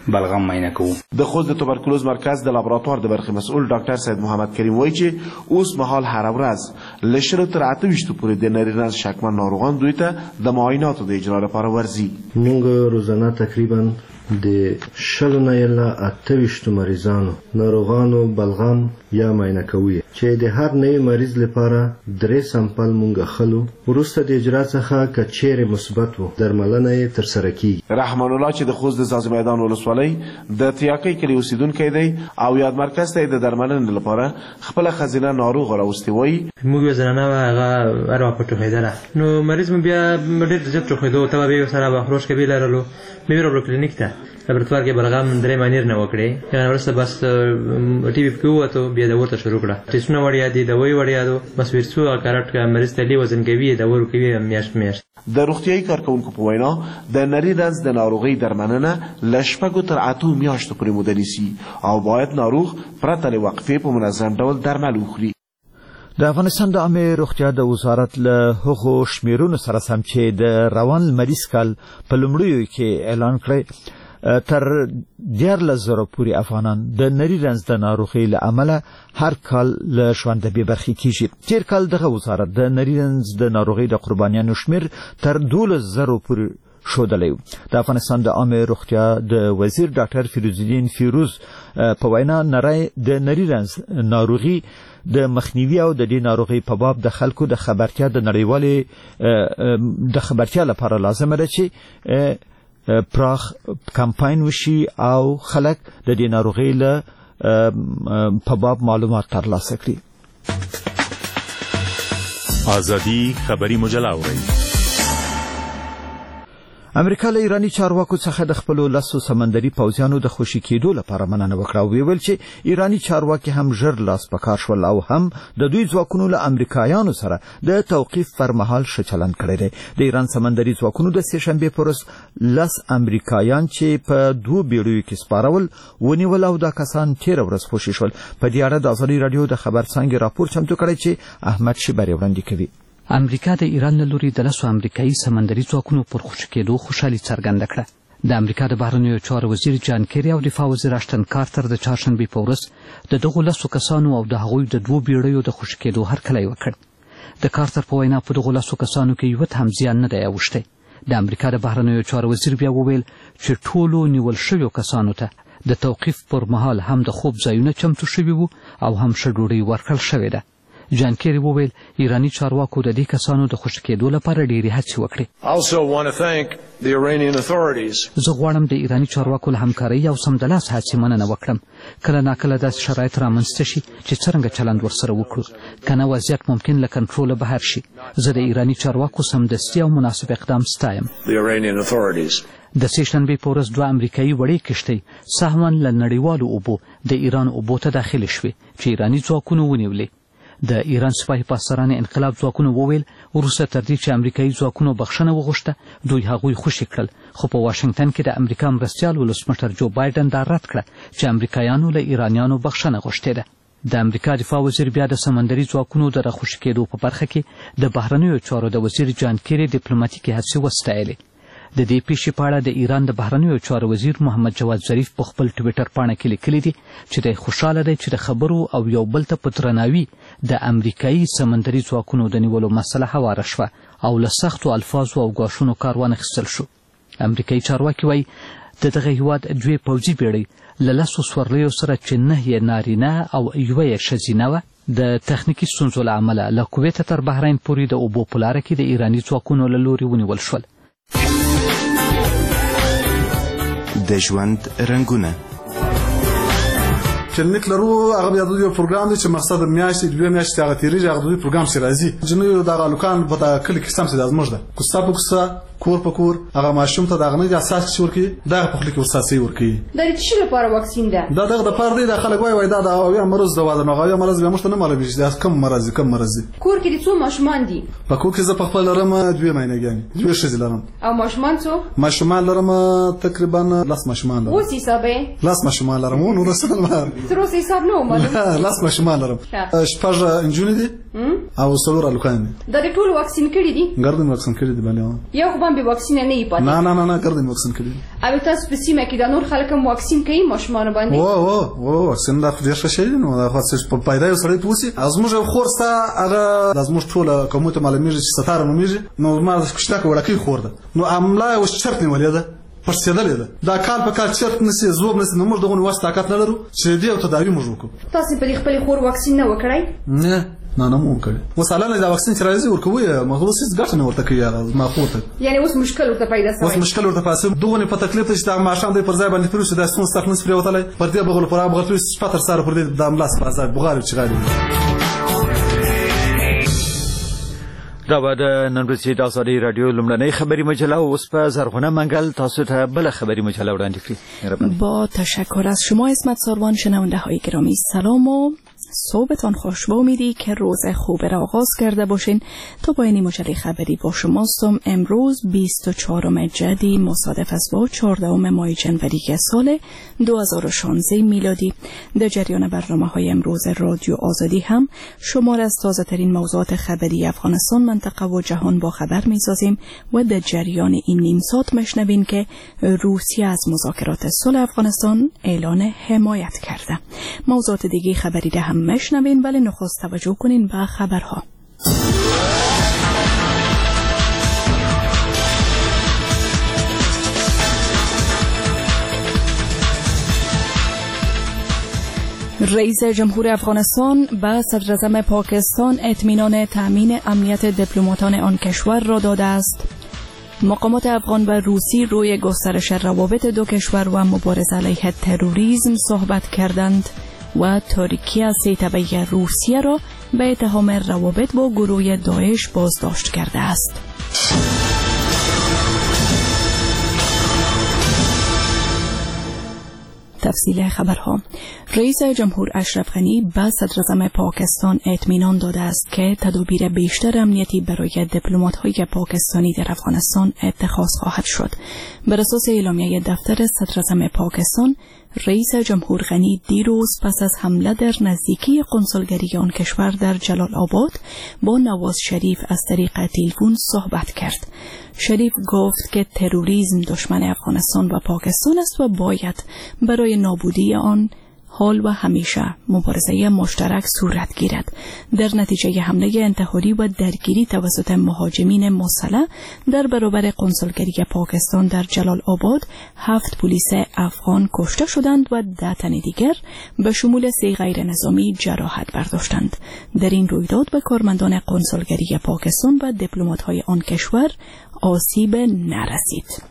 بلغم معاینه کوو. د خوست د توبرکلوز مرکز د لابراتوار د برخې مسؤل ډاکټر سید محمد کریم وایي چې اوس مهال هره ورځ له شلو تر اته ویشتو پورې د نري رنځ شکمن ناروغان دوی ته د معایناتو د اجرا لپاره ورځي. موږ روزانه تقریبا د شلو نه اله اته ویشتو مریضانو ناروغانو بلغم یا معاینه کوي چې د هر نوي مریض لپاره درې سمپل مونږ اخلو. وروسته د اجرا څخه که چیرې مثبت و درملنه یې ترسره کیږي. رحمان الله چې د خوست د ځاځي میدان ولسوالۍ د تیاکۍ کلي اوسیدونکی دی او یاد مرکز ته د درملنې لپاره خپله ښځینه ناروغه راوستې وایي موږ یوه زنانه وه هغه هر وخت په ټوخېدله نو مریض مو بیا ډېر زیات ټوخېدو ته به بیا ورسره به خروش کوي لرلو مې وروړو کلینیک ته لابراتوار کې بلغم درې مانیر نه وکړې یعنې وروسته بس ټي وي پکې ووتو بیا دوا ورته شروع کړه ټېسټونه وړیا دي دوایي وړیا دو بس ورڅو کارټ کړه مریض ته لي وزن کوي دوا ورکوي میاشت میاشت. د روغتیایي کارکوونکو په وینا د نري رنځ د ناروغۍ درملنه له شپږو تر اتو میاشتو پورې موده نیسي او باید ناروغ پرته له وقفې په منظم ډول درمل وخوري. د افغانستان د عامه روغتیا د وزارت له هغو شمیرونو سره سم چې د روان لمریز کال په لومړیو کې اعلان کړی تر دیارلس زره پورې افغانان د نري رنځ د ناروغۍ له امله هر کال له ژونده بې برخې کیږي. تیر کال دغه وزارت د نري رنځ د ناروغۍ د قربانیانو شمیر تر دولس زره پورې ښودلی و. د افغانستان د عامه روغتیا د وزیر ډاکټر فیروزالدین فیروز په وینا د نري رنځ ناروغي د مخنیوي او د دې ناروغۍ په باب د خلکو د خبرتیا د نړیوالې د خبرتیا لپاره لازمه ده چې پراخ کمپاین وشي او خلک د دې ناروغۍ له په باب معلومات ترلاسه کړي. ازادي خبري مجله اوري. امریکا له ایرانی چارواکو څخه د خپل لاسو سمندري پوځیانو د خوشي کېدو لپاره مننه وکړه او ویل چې ایرانی چارواکي هم ژر لاس په کار شول او هم د دوی ځواکونو له امریکایانو سره د توقیف پر مهال ښه چلند کړی دی. د ایران سمندري ځواکونو د سې شنبې په ورځ لس امریکایان چې په دوو بیړیو کې سپارول ونیول او دا کسان تېره ورځ خوشي شول. په دې اړه د ازادي راډیو د خبر څانګې راپور چمتو کړی چې احمد شیبري وړاندې کوي. امریکا د ایران له لوري د لسو امریکایي سمندري ځواکونو پر خوشي کېدو خوشحالي څرګنده کړه. د امریکا د بهرنیو چارو وزیر جان کیری او دفاع وزیر اشتن کارتر د چهارشنبې په ورځ د دغو لسو کسانو او د هغوی د دوو بیړیو د خوشي کېدو هرکلی وکړ. د کارتر په وینا په دغو لسو کسانو کې یوه هم زیان نه دی اوښتی. د امریکا د بهرنیو چارو وزیر بیا وویل چې ټولو نیول شویو کسانو ته د توقیف پر مهال هم د خوب ځایونه چمتو شوي وو او هم ښه ډوډۍ ورکړل شوې ده. جان کیری وویل ایرانی چارواکو د دې کسانو د خوشي کېدو لپاره ډېرې هڅې وکړې. زه غواړم د ایرانی چارواکو له همکارۍ او سمدلاسه هڅې مننه وکړم. کله ناکله داسې شرایط رامنځته شي چې څرنګه چلند ورسره وکړو که نه وضعیت ممکن له کنټروله بهر شي. زه د ایرانی چارواکو سمدستي او مناسب اقدام ستایم. د سې شنبې په ورځ دوه امریکایي وړې کښتۍ سهواً له نړیوالو اوبو د ایران اوبو ته داخلې شوې چې ایرانی ځواکونو ونیولې. د ایران سپاهي پاسداران انقلاب ځواکونو وویل وروسته تر دې چې امریکایي ځواکونو بخښنه وغوښته دوی هغوی خوشي کړل، خو په واشنګټن کې د امریکا مرستیال ولسمشر جو بایډن دا رد کړه چې امریکایانو له ایرانیانو بخښنه غوښتې ده. د امریکا دفاع وزیر بیا د سمندري ځواکونو د راخوشي کېدو په برخه کې د بهرنیو چارو د وزیر جان کیری ډیپلوماتیکي هڅې وستایلې. د دې پیښې په اړه د ایران د بهرنیو چارو وزیر محمد جواد ظریف په خپل ټویټر پاڼه کې لیکلي دي چې دی خوشحاله دی چې د خبرو او یو بل ته په درناوي د امریکایي سمندري ځواکونو د نیولو مسله هواره شوه او له سختو الفاظو او ګواښونو کار وانخیستل شو. امریکایي چارواکي وایي د دغه هیواد دوې پوځي بیړۍ له لسو سورلیو سره چې نه یې نارینه او یوه یې ښځینه وه د تخنیکي ستونزو له امله له کویته تر بحرین پورې د اوبو په لاره کې د ایراني ځواکونو له لوري ونیول شول. د ژوند رنګونه کلینیک لرو هغه بیا د یو پروګرام دی چې مقصد میاشتې دوه میاشتې هغه تیریږي هغه د پروګرام سره راځي جنو دغه لوکان په تا کلی کې سم سي د ازموږ ده کوستا په کوستا کور په کور هغه ماشوم ته دغه نه اساس ورکی دغه په خلک ورساسي ورکی د دې شي لپاره واکسین ده دا دغه د پاره دی د خلک وای وای دا د اویا مرز د واده نه غویا مرز به مشته نه معلومه شي دا کم مرز کم مرز کور کې د څو ماشومان دي په کور کې زه په خپل لرم دوه مېنهګانی دوه شې لرم او ماشومان څو ماشومان لرم تقریبا لاس ماشومان لرم اوس حسابه لاس ماشومان لرم نو رسول ما تر اوسه حساب نه معلومه لاس ماشومان لرم شپږ انجونې دي او څلور الکان د دې ټول واکسین کړي دي ګردن واکسین کړي دي باندې یو خو هم به واکسین نه ای پاتې نه نه نه نه ګردې واکسین کړی او تاسو په سیمه کې د نور خلک هم واکسین کوي ماشومان باندې او او او واکسین دا ډیر ښه شی نو دا خاص په پیدا یو سړی پوسی ازموږ خورستا هغه ازموږ ټول کومه معلومیږي چې ستاره نومیږي نو ما کښتا وړکی خورده نو عمله او شرط نیولې ده پرسیدلې ده دا کال په کال چرته نسی زوب نسی نو موږ دغه واسطه طاقت نه لرو چې دې او تداوی موږ وکړو تاسو په خپل خور واکسین نه وکړای نه نه نه مو کړی وساله دا واکسین چې راځي ورکوي مغلوس هیڅ ګټه نه ورته کوي ما خوته یعنی اوس مشکل ورته پیدا شوی اوس مشکل ورته پاسه دغه په تکلیف چې دا ماشام د پر ځای باندې پروسه د سون ستخ نس پریوتلای پر دې بغل پر ابغه سپاتر سره پر دې د املاس په ځای بغال چې غالي دا به د نن ورځې د ازادي رادیو لومړنۍ خبري مجله اوس په زرغونه منګل تاسو ته بل خبري مجله وړاندې کړي. با تشکر از شما اسمت ساروان. شنونده های گرامی سلام و صبحتان خوش. با امیدی که روز خوب را آغاز کرده باشین تا با این مجله خبری با شماستم. امروز بیست و چهارم جدی مصادف است با چهاردهم ماه جنوری سال دو هزار و شانزده میلادی. در جریان برنامه‌های امروز رادیو آزادی هم شمار از تازه ترین موضوعات خبری افغانستان، منطقه و جهان با خبر می‌سازیم و در جریان این نیم ساعت میشنوین که روسیه از مذاکرات صلح افغانستان اعلان حمایت کرده. موضوعات دیگه خبری ده هم میشنوین، ولی نخست توجه کنین به خبرها. رئیس جمهور افغانستان به صدر اعظم پاکستان اطمینان تأمین امنیت دیپلماتان آن کشور را داده است. مقامات افغان و روسی روی گسترش روابط دو کشور و مبارزه علیه تروریسم صحبت کردند و ترکیه سه تبعه روسیه را به اتهام روابط با گروه داعش بازداشت کرده است. تفصیل خبرها. رئیس جمهور اشرف غنی به صدر اعظم پاکستان اطمینان داده است که تدابیر بیشتر امنیتی برای دیپلمات‌های پاکستانی در افغانستان اتخاذ خواهد شد. بر اساس اعلامیه دفتر صدر اعظم پاکستان، رئیس جمهور غنی دیروز پس از حمله در نزدیکی قنصلگری آن کشور در جلال آباد با نواز شریف از طریق تلفن صحبت کرد. شریف گفت که تروریسم دشمن افغانستان و پاکستان است و باید برای نابودی آن حال و همیشه مبارزه مشترک صورت گیرد. در نتیجه حمله انتحاری و درگیری توسط مهاجمین مسلح در برابر قنصلگری پاکستان در جلال آباد هفت پلیس افغان کشته شدند و ده تن دیگر به شمول سه غیر نظامی جراحت برداشتند. در این رویداد به کارمندان قنصلگری پاکستان و دیپلمات‌های آن کشور آسیب نرسید.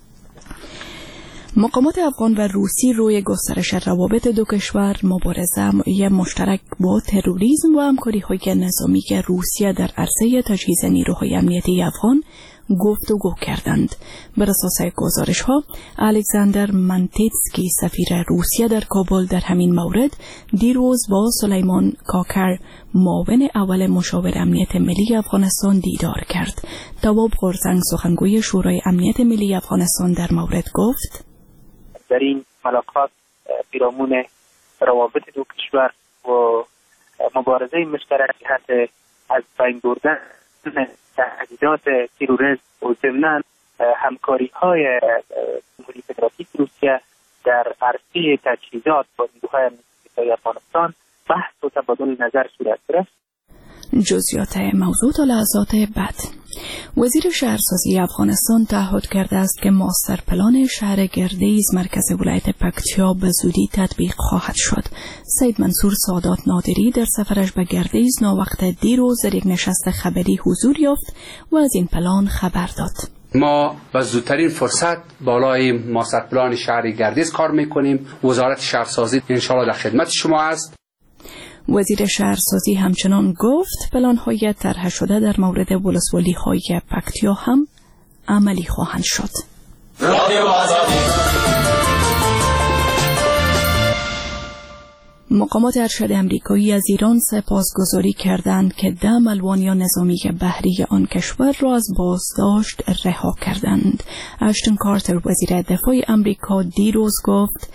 مقامات افغان و روسی روی گسترش روابط دو کشور، مبارزه مشترک با تروریسم و همکاری‌های نظامی روسیه در عرصه تجهیز نیروهای امنیتی افغان گفتگو کردند. بر اساس گزارش‌ها، الکساندر منتیتسکی سفیر روسیه در کابل در همین مورد دیروز با سلیمان کاکر معاون اول مشاور امنیت ملی افغانستان دیدار کرد. تواب غورزنگ سخنگوی شورای امنیت ملی افغانستان در مورد گفت: در این ملاقات پیرامون روابط دو کشور و مبارزه مشترک جهت از بین بردن تهدیدات تروریسم و ضمناً همکاری‌های جمهوری فدراتیو روسیه در عرصه تجهیزات با نیروهای امنیتی افغانستان بحث و تبادل نظر صورت گرفت. جزئیات موضوع تا لحظات بعد. وزیر شهرسازی افغانستان تعهد کرده است که ماستر پلان شهر گردیز مرکز ولایت پکتیا به زودی تطبیق خواهد شد. سید منصور سادات نادری در سفرش به گردیز ناوقت دیروز در یک نشست خبری حضور یافت و از این پلان خبر داد. ما با زودترین فرصت بالای ماستر پلان شهر گردیز کار میکنیم. وزارت شهرسازی انشاءالله در خدمت شما است. وزیر شهرسازی همچنان گفت پلان‌های طرح شده در مورد ولسوالی‌های پکتیا هم عملی خواهند شد. مقامات ارشد امریکایی از ایران سپاسگزاری کردند که ده ملوانی نظامی بحری آن کشور را از بازداشت رها کردند. اشتون کارتر وزیر دفاع امریکا دیروز گفت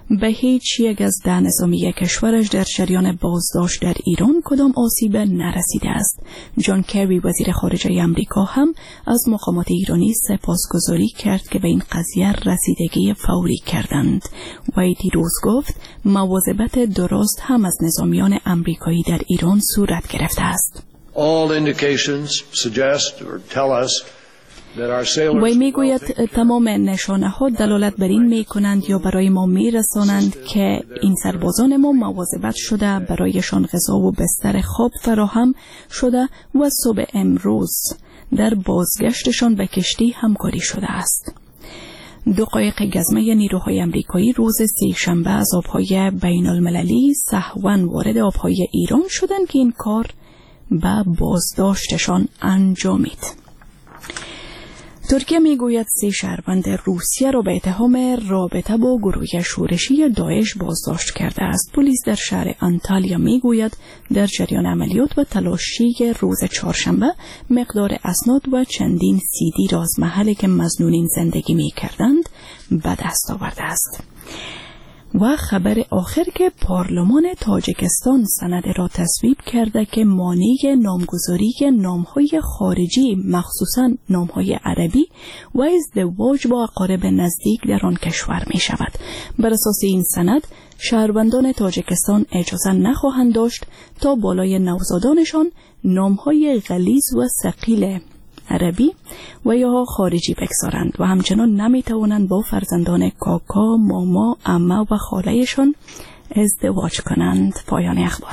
به هیچ یک از ده نظامی کشورش در جریان بازداشت در ایران کدام آسیب نرسیده است. جان کری وزیر خارجه آمریکا هم از مقامات ایرانی سپاسگزاری کرد که به این قضیه رسیدگی فوری کردند. وی دیروز گفت مواظبت درست هم از نظامیان آمریکایی در ایران صورت گرفته است. All indications suggest or tell us وی میگوید تمام نشانه ها دلالت بر این می کنند یا برای ما می رسانند که این سربازان ما مواظبت شده، برایشان غذا و بستر خواب فراهم شده و صبح امروز در بازگشتشان به کشتی همکاری شده است. دو قایق گزمه نیروهای آمریکایی روز سه‌شنبه از آبهای بین المللی سهواً وارد آبهای ایران شدند که این کار به بازداشتشان انجامید. ترکیه میگوید سه شهروند روسیه را به اتهام رابطه با گروه شورشی داعش بازداشت کرده است. پلیس در شهر انتالیا میگوید در جریان عملیات و تلاشی روز چهارشنبه مقدار اسناد و چندین سیدی را از محلی که مظنونین زندگی میکردند به دست آورده است. و خبر آخر که پارلمان تاجیکستان سند را تصویب کرده که مانع نامگذاری نامهای خارجی مخصوصاً نامهای عربی و ازدواج با اقارب نزدیک در آن کشور می شود. بر اساس این سند شهروندان تاجیکستان اجازه نخواهند داشت تا بالای نوزادانشان نامهای غلیظ و ثقیل عربی و یا خارجی بگذارند و همچنان نمی توانند با فرزندان کاکا، ماما، عمه و خالهشان ازدواج کنند. پایان اخبار.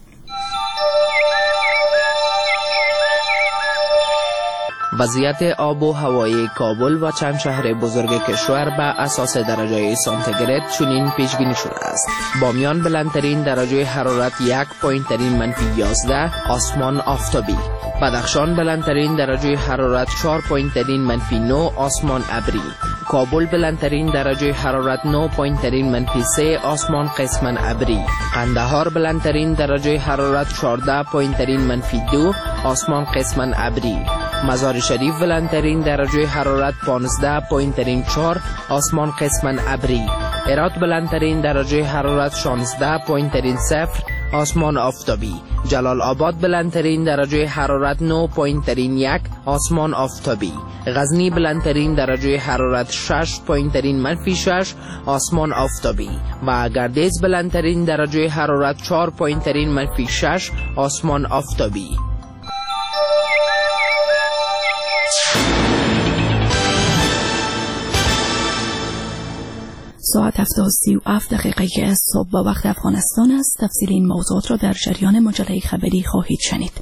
وضعیت آب و هوای کابل و چند شهر بزرگ کشور به اساس درجه سانتیگراد چنین پیش بینی شده است. بامیان بلندترین درجه حرارت یک پایین ترین منفی یازده آسمان آفتابی. بدخشان بلندترین درجه حرارت چهار پایین ترین منفی نه آسمان ابری. کابل بلندترین درجه حرارت نه پایین ترین منفی سه آسمان قسماً ابری. قندهار بلندترین درجه حرارت چهارده پایین ترین منفی دو آسمان قسماً ابری. مزار شریف بلندترین درجه حرارت پانزده پایین ترین چهار آسمان قسماً ابری. هرات بلندترین درجه حرارت شانزده پایین ترین صفر آسمان آفتابی. جلال آباد بلندترین درجه حرارت نه پایین ترین یک آسمان آفتابی. غزنی بلندترین درجه حرارت شش پایین ترین منفی شش آسمان آفتابی و گردیز بلندترین درجه حرارت چهار پایین ترین منفی شش آسمان آفتابی. ساعت هفت و سی و هفت دقیقه صبح به وقت افغانستان است. تفصیل این موضوعات را در جریان مجله خبری خواهید شنید.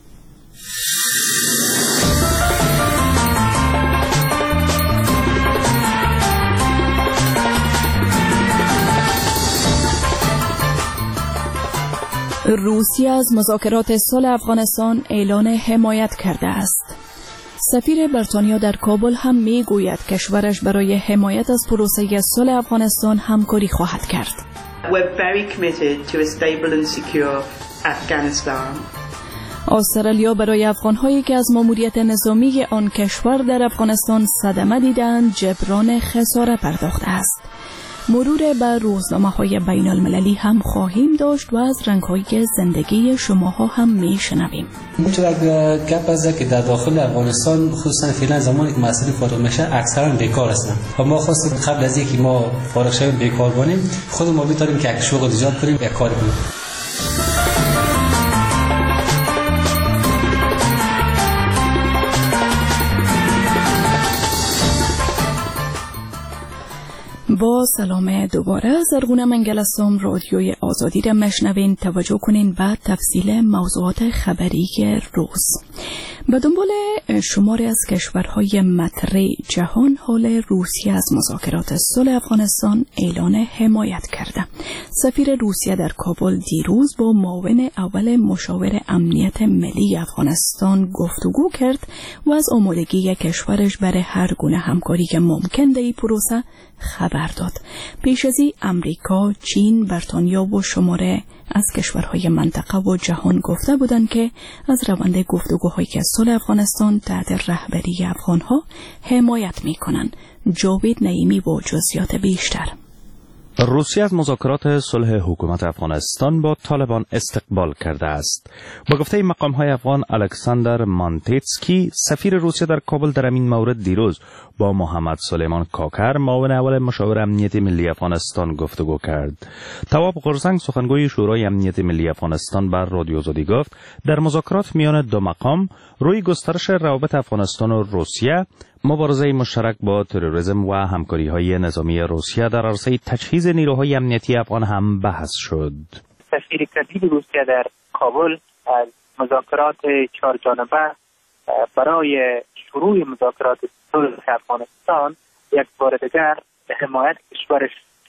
روسیه از مذاکرات صلح افغانستان اعلان حمایت کرده است. سفیر بریتانیا در کابل هم می گوید کشورش برای حمایت از پروسه صلح افغانستان همکاری خواهد کرد. استرالیا برای افغان‌هایی که از ماموریت نظامی آن کشور در افغانستان صدمه دیدند جبران خسارت پرداخته است. مرور به روزنامه‌های بین المللی هم خواهیم داشت و از رنگ‌های زندگی شماها هم می‌شنویم. می‌تونه گپ از که در داخل افغانستان خصوصا فعلا زمانی که مسئله فارغ میشه اکثرا بیکار هستن و ما خواستیم قبل از اینکه ما فارغ شویم بیکار باشیم خود ما بتونیم که یک شغل ایجاد کنیم یک کار کنیم. با سلام دوباره زرگونه منگل هستم. رادیوی آزادی را مشنوین. توجه کنین به تفصیل موضوعات خبری روز. به دنبال شماری از کشورهای مطرح جهان حال روسیه از مذاکرات صلح افغانستان اعلان حمایت کرده. سفیر روسیه در کابل دیروز با معاون اول مشاور امنیت ملی افغانستان گفتگو کرد و از آمادگی کشورش برای هر گونه همکاری که ممکن در این پروسه خبر داد. پیش از این امریکا، چین، بریتانیا و شماره از کشورهای منطقه و جهان گفته بودند که از روند گفتگوهایی که صلح افغانستان تحت رهبری افغانها حمایت می‌کنند. جاوید نعیمی با جزئیات بیشتر. روسیه از مذاکرات صلح حکومت افغانستان با طالبان استقبال کرده است. با گفته مقام‌های افغان، الکساندر مانتیتسکی سفیر روسیه در کابل در این مورد دیروز با محمد سلیمان کاکر معاون اول مشاور امنیت ملی افغانستان گفتگو کرد. تواب قرزنگ سخنگوی شورای امنیت ملی افغانستان بر رادیو آزادی گفت در مذاکرات میان دو مقام روی گسترش روابط افغانستان و روسیه، مبارزه مشترک با تروریسم و همکاری‌های نظامی روسیه در عرصه تجهیز نیروهای امنیتی افغان هم بحث شد. سفیر کبیر روسیه در کابل از مذاکرات چهار جانبه برای شروع مذاکرات صلح افغانستان یک بار دیگر حمایت کشورش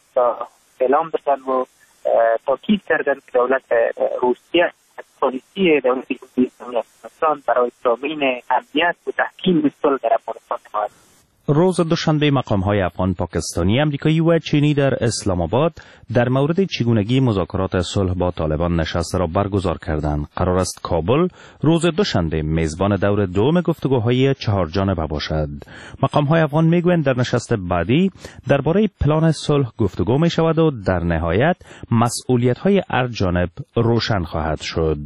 اعلام دادن و تاکید کردن که دولت روسیه پالیسی دولت جمهوری اسلامی افغانستان برای تامین امنیت و تحکیم صلح در افغانستان حمایت. روز دوشنبه مقام‌های افغان، پاکستانی، امریکایی و چینی در اسلام آباد در مورد چگونگی مذاکرات صلح با طالبان نشست را برگزار کردند. قرار است کابل روز دوشنبه میزبان دور دوم گفتگوهای چهار جانبه باشد. مقام‌های افغان میگویند در نشست بعدی درباره پلان صلح گفتگو می شود و در نهایت مسئولیت‌های هر جانب روشن خواهد شد.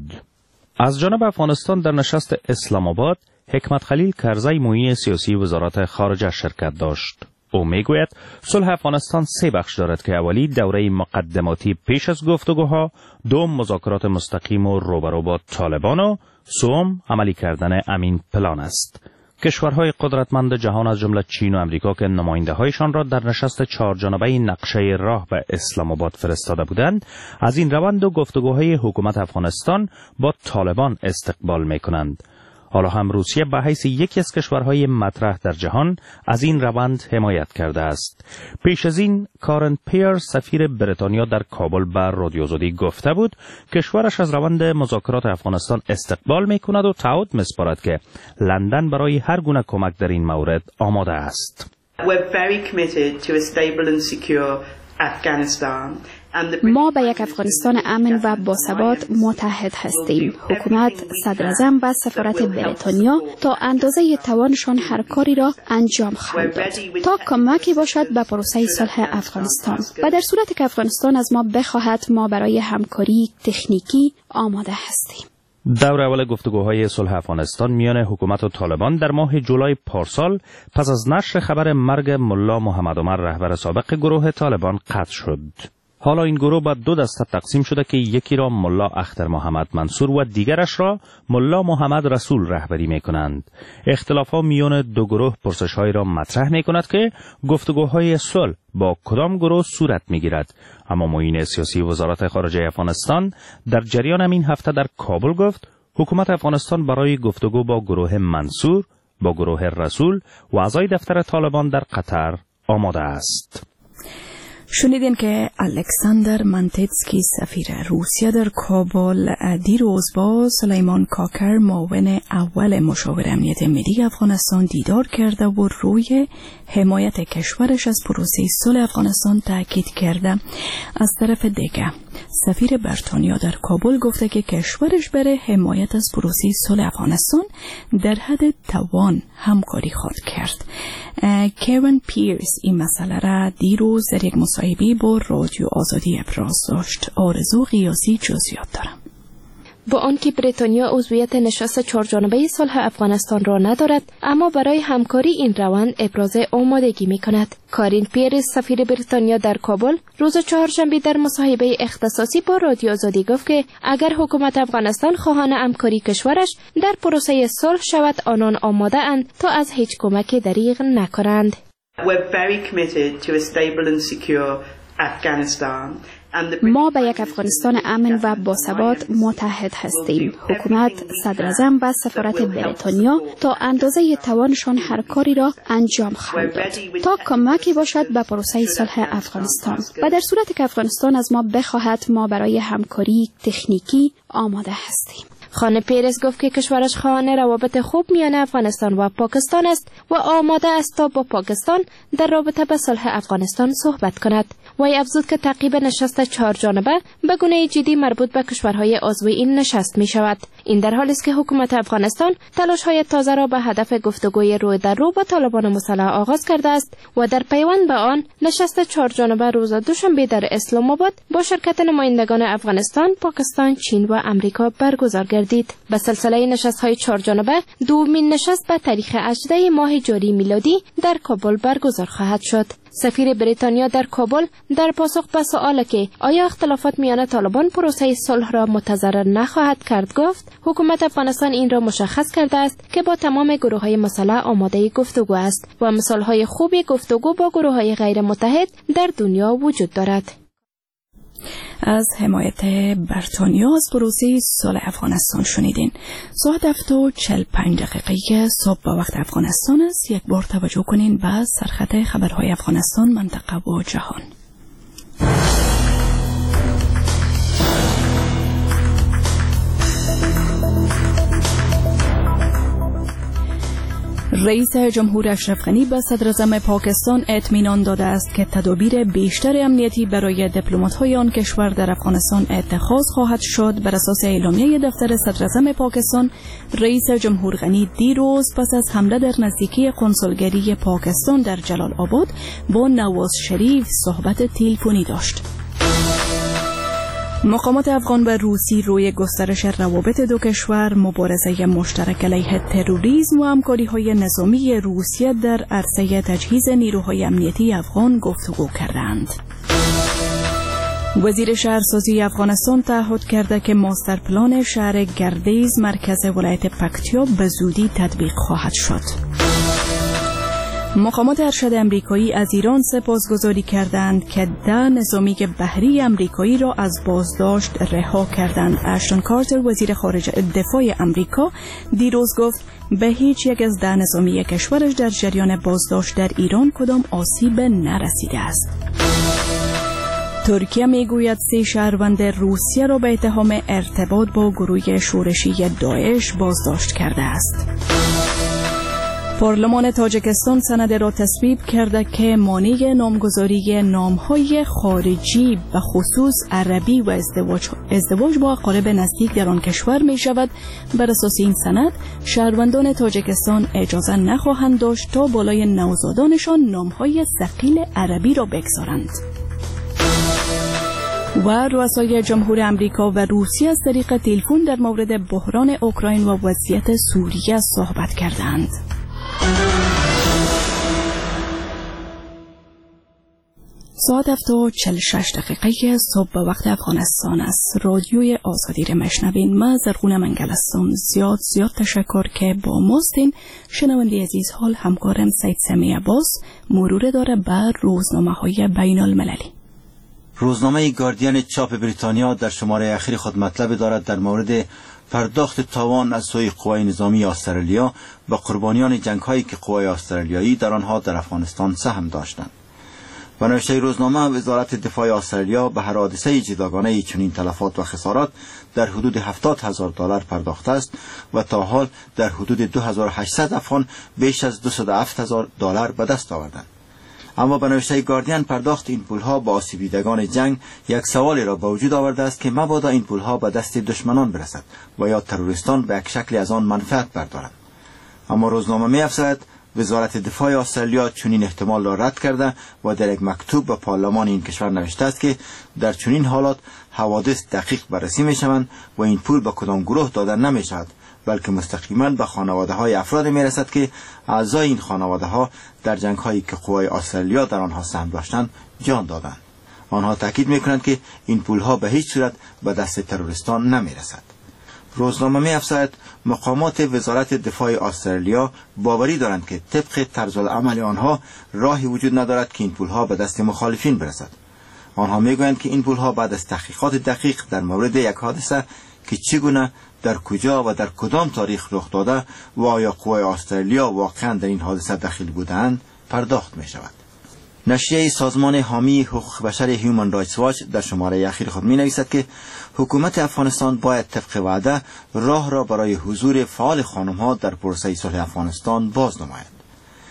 از جانب افغانستان در نشست اسلام آباد حکمت خلیل کرزی معین سیاسی وزارت خارجه شرکت داشت. او میگوید صلح افغانستان سه بخش دارد که اولی دوره مقدماتی پیش از گفتگوها، دوم مذاکرات مستقیم و روبرو با طالبان و سوم عملی کردن امین پلان است. کشورهای قدرتمند جهان از جمله چین و امریکا که نماینده‌هایشان را در نشست چهار جانبه نقشه راه به اسلام آباد فرستاده بودند، از این روند و گفتگوهای حکومت افغانستان با طالبان استقبال می‌کنند. حالا هم روسیه به حیث یکی از کشورهای مطرح در جهان از این روند حمایت کرده است. پیش از این کارن پیر سفیر بریتانیا در کابل بر رادیو آزادی گفته بود کشورش از روند مذاکرات افغانستان استقبال می‌کند و تعهد می‌سپارد که لندن برای هر گونه کمک در این مورد آماده است. We're very committed to a stable and secure Afghanistan. ما به یک افغانستان امن و باثبات متحد هستیم. حکومت، صدراعظم و سفارت بریتانیا تا اندازه توانشان هر کاری را انجام خواهند داد تا کمکی باشد به پروسه صلح افغانستان و در صورتی که افغانستان از ما بخواهد ما برای همکاری تکنیکی آماده هستیم. دور اول گفتگوهای صلح افغانستان میان حکومت و طالبان در ماه جولای پارسال پس از نشر خبر مرگ ملا محمد عمر رهبر سابق گروه طالبان قطع شد. حالا این گروه به دو دسته تقسیم شده که یکی را ملا اختر محمد منصور و دیگرش را ملا محمد رسول رهبری می کنند. اختلافات میان دو گروه پرسش‌هایی را مطرح می کند که گفتگوهای صلح با کدام گروه صورت می گیرد. اما معین سیاسی وزارت خارجه افغانستان در جریان همین هفته در کابل گفت حکومت افغانستان برای گفتگو با گروه منصور، با گروه رسول و اعضای دفتر طالبان در قطر آماده است. شنیدین که الکساندر مانتیتسکی سفیر روسیه در کابل دیروز با سلیمان کاکر معاون اول مشاور امنیت ملی افغانستان دیدار کرده و روی حمایت کشورش از پروسه صلح افغانستان تاکید کرده. از طرف دیگه سفیر بریتانیا در کابل گفته که کشورش برای حمایت از پروسه صلح افغانستان در حد توان همکاری خواهد کرد. کارن پیرس این مسئله را دیروز در یک مصاحبه با رادیو آزادی ابراز داشت. آرزو قیاسی جزئیات دارم. با آنکه بریتانیا عضویت نشست چهارجانبه صلح افغانستان را ندارد، اما برای همکاری این روند ابراز آمادگی می‌کند. کارین پیرس سفیر بریتانیا در کابل روز چهارشنبه در مصاحبه اختصاصی با رادیو آزادی گفت که اگر حکومت افغانستان خواهان همکاری کشورش در پروسه صلح شود، آنان آماده اند تا از هیچ کمکی دریغ نکنند. We're very committed to a stable and secure Afghanistan. ما به یک افغانستان امن و باثبات متحد هستیم. حکومت، صدراعظم و سفارت بریتانیا تا اندازه توانشان هر کاری را انجام خواهند داد تا کمکی باشد به پروسه صلح افغانستان و در صورتی که افغانستان از ما بخواهد ما برای همکاری تکنیکی آماده هستیم. خانم پیرس گفت که کشورش خواهان روابط خوب میان افغانستان و پاکستان است و آماده است تا با پاکستان در رابطه به صلح افغانستان صحبت کند. وی افزود که تعقیب نشست چهار جانبه به گونه جدی مربوط به کشورهای عضو این نشست می شود. این در حالی است که حکومت افغانستان تلاش‌های تازه را به هدف گفتگوی روی در رو با طالبان مسلح آغاز کرده است و در پیوند به آن نشست چهارجانبه روز دوشنبه در اسلام آباد با شرکت نمایندگان افغانستان، پاکستان، چین و امریکا برگزار گردید. به سلسله نشست‌های چهارجانبه دومین نشست به تاریخ هجدهم ماه جاری میلادی در کابل برگزار خواهد شد. سفیر بریتانیا در کابل در پاسخ به سؤال که آیا اختلافات میان طالبان پروسه صلح را متضرر نخواهد کرد گفت حکومت افغانستان این را مشخص کرده است که با تمام گروه‌های مسلح آماده گفتگو است و مثال‌های خوبی گفتگو با گروه‌های غیر متحد در دنیا وجود دارد. از حمایت بریتانیا از پروسه صلح افغانستان شنیدین. ساعت هفت و چهل و پنج دقیقه صبح به وقت افغانستان است. یک بار توجه کنین به سرخط خبرهای افغانستان، منطقه و جهان. رئیس جمهور اشرف غنی به صدراعظم پاکستان اطمینان داده است که تدابیر بیشتر امنیتی برای دیپلمات‌های آن کشور در افغانستان اتخاذ خواهد شد. بر اساس اعلامیه دفتر صدراعظم پاکستان، رئیس جمهور غنی دیروز پس از حمله در نزدیکی قنصلگری پاکستان در جلال آباد با نواز شریف صحبت تلفنی داشت. مقامات افغان و روسی روی گسترش روابط دو کشور، مبارزه مشترک علیه تروریسم و همکاری‌های نظامی روسیه در عرصه تجهیز نیروهای امنیتی افغان گفتگو کردند. وزیر شهرسازی افغانستان تعهد کرده که ماستر پلان شهر گردیز مرکز ولایت پکتیا به زودی تطبیق خواهد شد. مقامات ارشد امریکایی از ایران سپاسگزاری کردند که ده نظامی بحری امریکایی را از بازداشت رها کردند. اشتون کارتر وزیر خارجه دفاع امریکا دیروز گفت به هیچ یک از ده نظامی کشورش در جریان بازداشت در ایران کدام آسیب نرسیده است. ترکیه میگوید سه شهروند روسیه را به اتهام ارتباط با گروه شورشی داعش بازداشت کرده است. پارلمان تاجیکستان سند را تصویب کرده که مانع نامگذاری نام‌های خارجی به خصوص عربی و ازدواج, ازدواج با اقارب نزدیک در آن کشور می شود. بر اساس این سند شهروندان تاجیکستان اجازه نخواهند داشت تا بالای نوزادانشان نام‌های ثقیل عربی را بگذارند. و رؤسای جمهور امریکا و روسیه از طریق تلفن در مورد بحران اوکراین و وضعیت سوریه صحبت کردند. ساعت هفت و چهل و شش دقیقه صبح به وقت افغانستان است. رادیوی آزادی را میشنوین. من زرغونه منگل هستم. زیاد زیاد تشکر که با ماستین. شنونده عزیز، حال همکارم سید سمی عباس مرور داره بر روزنامه های بین المللی. روزنامه گاردین چاپ بریتانیا در شماره اخیر خود مطلب دارد در مورد پرداخت تاوان از سوی قوای نظامی استرالیا به قربانیان جنگ‌هایی که قوای استرالیایی در آنها در افغانستان سهم داشتند. و نوشته روزنامه وزارت دفاع استرالیا به هر حادثه جداگانه چنین تلفات و خسارات در حدود هفتاد هزار دلار پرداخته است و تا حال در حدود دو هزار و هشتصد افغان بیش از دویست و هفت هزار دلار به دست آوردند. اما به نوشته گاردین پرداخت این پولها با آسیب‌دیدگان جنگ یک سوالی را به وجود آورده است که مبادا این پولها به دست دشمنان برسد و یا تروریستان به یک شکلی از آن منفعت بردارند. اما روزنامه می‌افزاید وزارت دفاع استرالیا چنین احتمال را رد کرده و در یک مکتوب به پارلمان این کشور نوشته است که در چنین حالات حوادث دقیق بررسی می‌شوند و این پول به کدام گروه داده نمی‌شود، بلکه مستقیما به خانواده‌های افراد می‌رسد که اعضای این خانواده‌ها در جنگ‌هایی که قوای استرالیا در آنها سهم داشتند جان دادند. آنها تاکید می‌کنند که این پول‌ها به هیچ صورت به دست تروریستان نمی‌رسد. روزنامه می‌افزاید مقامات وزارت دفاع استرالیا باوری دارند که طبق طرز العمل آنها راهی وجود ندارد که این پول‌ها به دست مخالفین برسد. آنها می‌گویند که این پول‌ها بعد از تحقیقات دقیق در مورد یک حادثه که چگونه، در کجا و در کدام تاریخ رخ داده و آیا قوای استرالیا واقعا در این حادثه دخیل بودند پرداخت می شود. نشریه سازمان حامی حقوق بشر هیومن رایتس واچ در شماره اخیر خود می نویسد که حکومت افغانستان باید طبق وعده راه را برای حضور فعال خانم‌ها در پروسه صلح افغانستان باز نماید.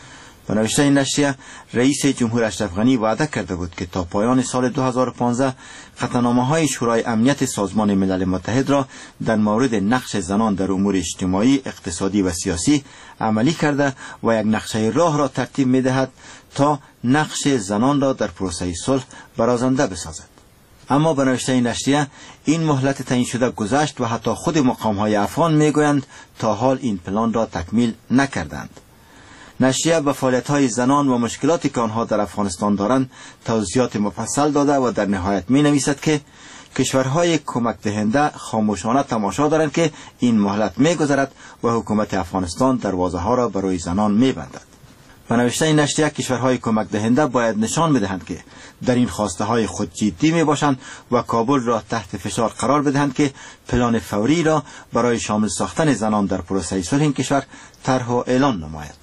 به نوشته این نشریه رئیس جمهور اشرف غنی وعده کرده بود که تا پایان سال دو هزار و پانزده قطعنامه‌های شورای امنیت سازمان ملل متحد را در مورد نقش زنان در امور اجتماعی، اقتصادی و سیاسی عملی کرده و یک نقشه راه را ترتیب می‌دهد تا نقش زنان را در پروسه صلح برازنده بسازد. اما به نوشته این نشریه این مهلت تعیین شده گذشت و حتی خود مقام‌های افغان می‌گویند تا حال این پلان را تکمیل نکردند. نشریه به فعالیت‌های زنان و مشکلاتی که آنها در افغانستان دارند توضیحات مفصل داده و در نهایت می‌نویسد که کشورهای کمک دهنده خاموشانه تماشا دارند که این مهلت می‌گذرد و حکومت افغانستان دروازه‌ها را برای زنان می‌بندد. به نوشته این نشریه کشورهای کمک دهنده باید نشان بدهند که در این خواسته های خود جدی می باشند و کابل را تحت فشار قرار بدهند که پلان فوری را برای شامل ساختن زنان در پروسه صلح این کشور طرح و اعلان نماید.